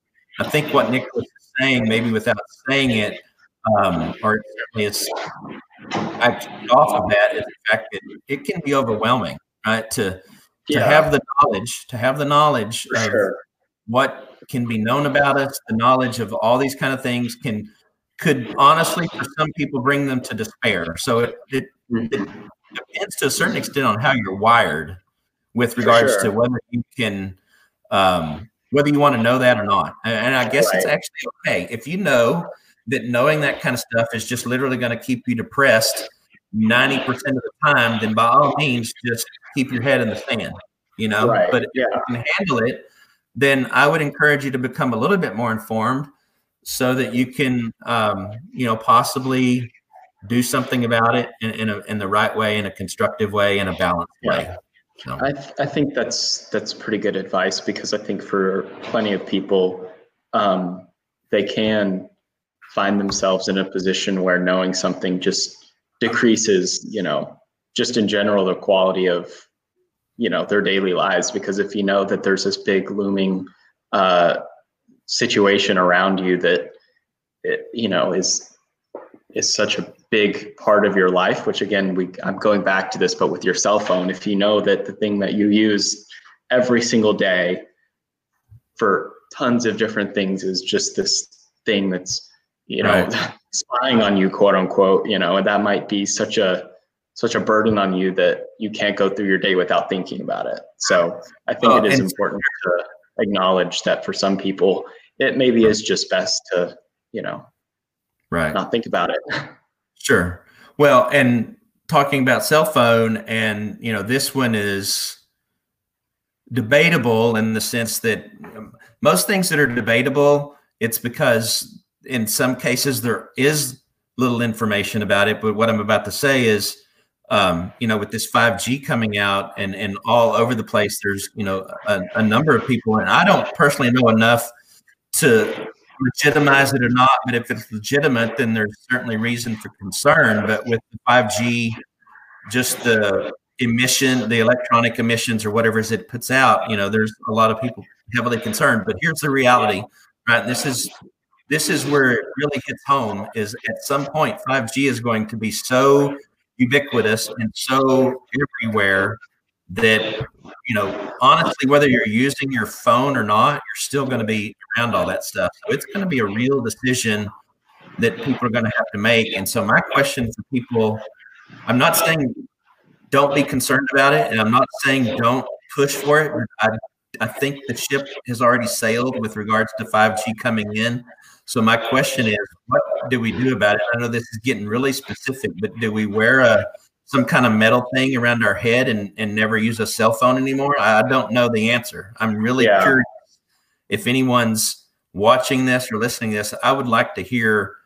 I think what Nicholas is saying, maybe without saying it, um, or certainly it's actually off of that, is the fact that it can be overwhelming, right? To to Yeah. have the knowledge, to have the knowledge For of sure. what can be known about us, the knowledge of all these kind of things can could honestly, for some people, bring them to despair. So it it, it depends to a certain extent on how you're wired with regards sure. to whether you can um, whether you want to know that or not. And, and I guess it's Right. actually okay if you know that knowing that kind of stuff is just literally going to keep you depressed ninety percent of the time, then by all means, just keep your head in the sand, you know. Right. But if Yeah. you can handle it, then I would encourage you to become a little bit more informed so that you can, um, you know, possibly do something about it in, in, a, in the right way, in a constructive way, in a balanced Yeah. way. So. I th- I think that's that's pretty good advice because I think for plenty of people, um, they can find themselves in a position where knowing something just decreases, you know, just in general the quality of, you know, their daily lives. Because if you know that there's this big looming uh, situation around you that it, you know, is is such a big part of your life, which again, we I'm going back to this, but with your cell phone, if you know that the thing that you use every single day for tons of different things is just this thing that's, you know, Right. spying on you, quote unquote, you know, and that might be such a, such a burden on you that you can't go through your day without thinking about it. So I think Oh, it is and- important to acknowledge that for some people, it maybe is just best to, you know, right. not think about it. Sure. Well, and talking about cell phone, and, you know, this one is debatable in the sense that um, most things that are debatable, it's because in some cases there is little information about it. But what I'm about to say is, um, you know, with this five G coming out and, and all over the place, there's, you know, a, a number of people, and I don't personally know enough to legitimize it or not, but if it's legitimate, then there's certainly reason for concern. But with the five G, just the emission, the electronic emissions or whatever it puts out, you know, there's a lot of people heavily concerned. But here's the reality, right? This is this is where it really hits home, is at some point five G is going to be so ubiquitous and so everywhere that, you know, honestly, whether you're using your phone or not, you're still going to be around all that stuff. So it's going to be a real decision that people are going to have to make. And so my question for people, I'm not saying don't be concerned about it, and I'm not saying don't push for it. But I, I think the ship has already sailed with regards to five G coming in. So my question is, what do we do about it? I know this is getting really specific, but do we wear a some kind of metal thing around our head and, and never use a cell phone anymore? I don't know the answer. I'm really yeah. curious if anyone's watching this or listening to this. I would like to hear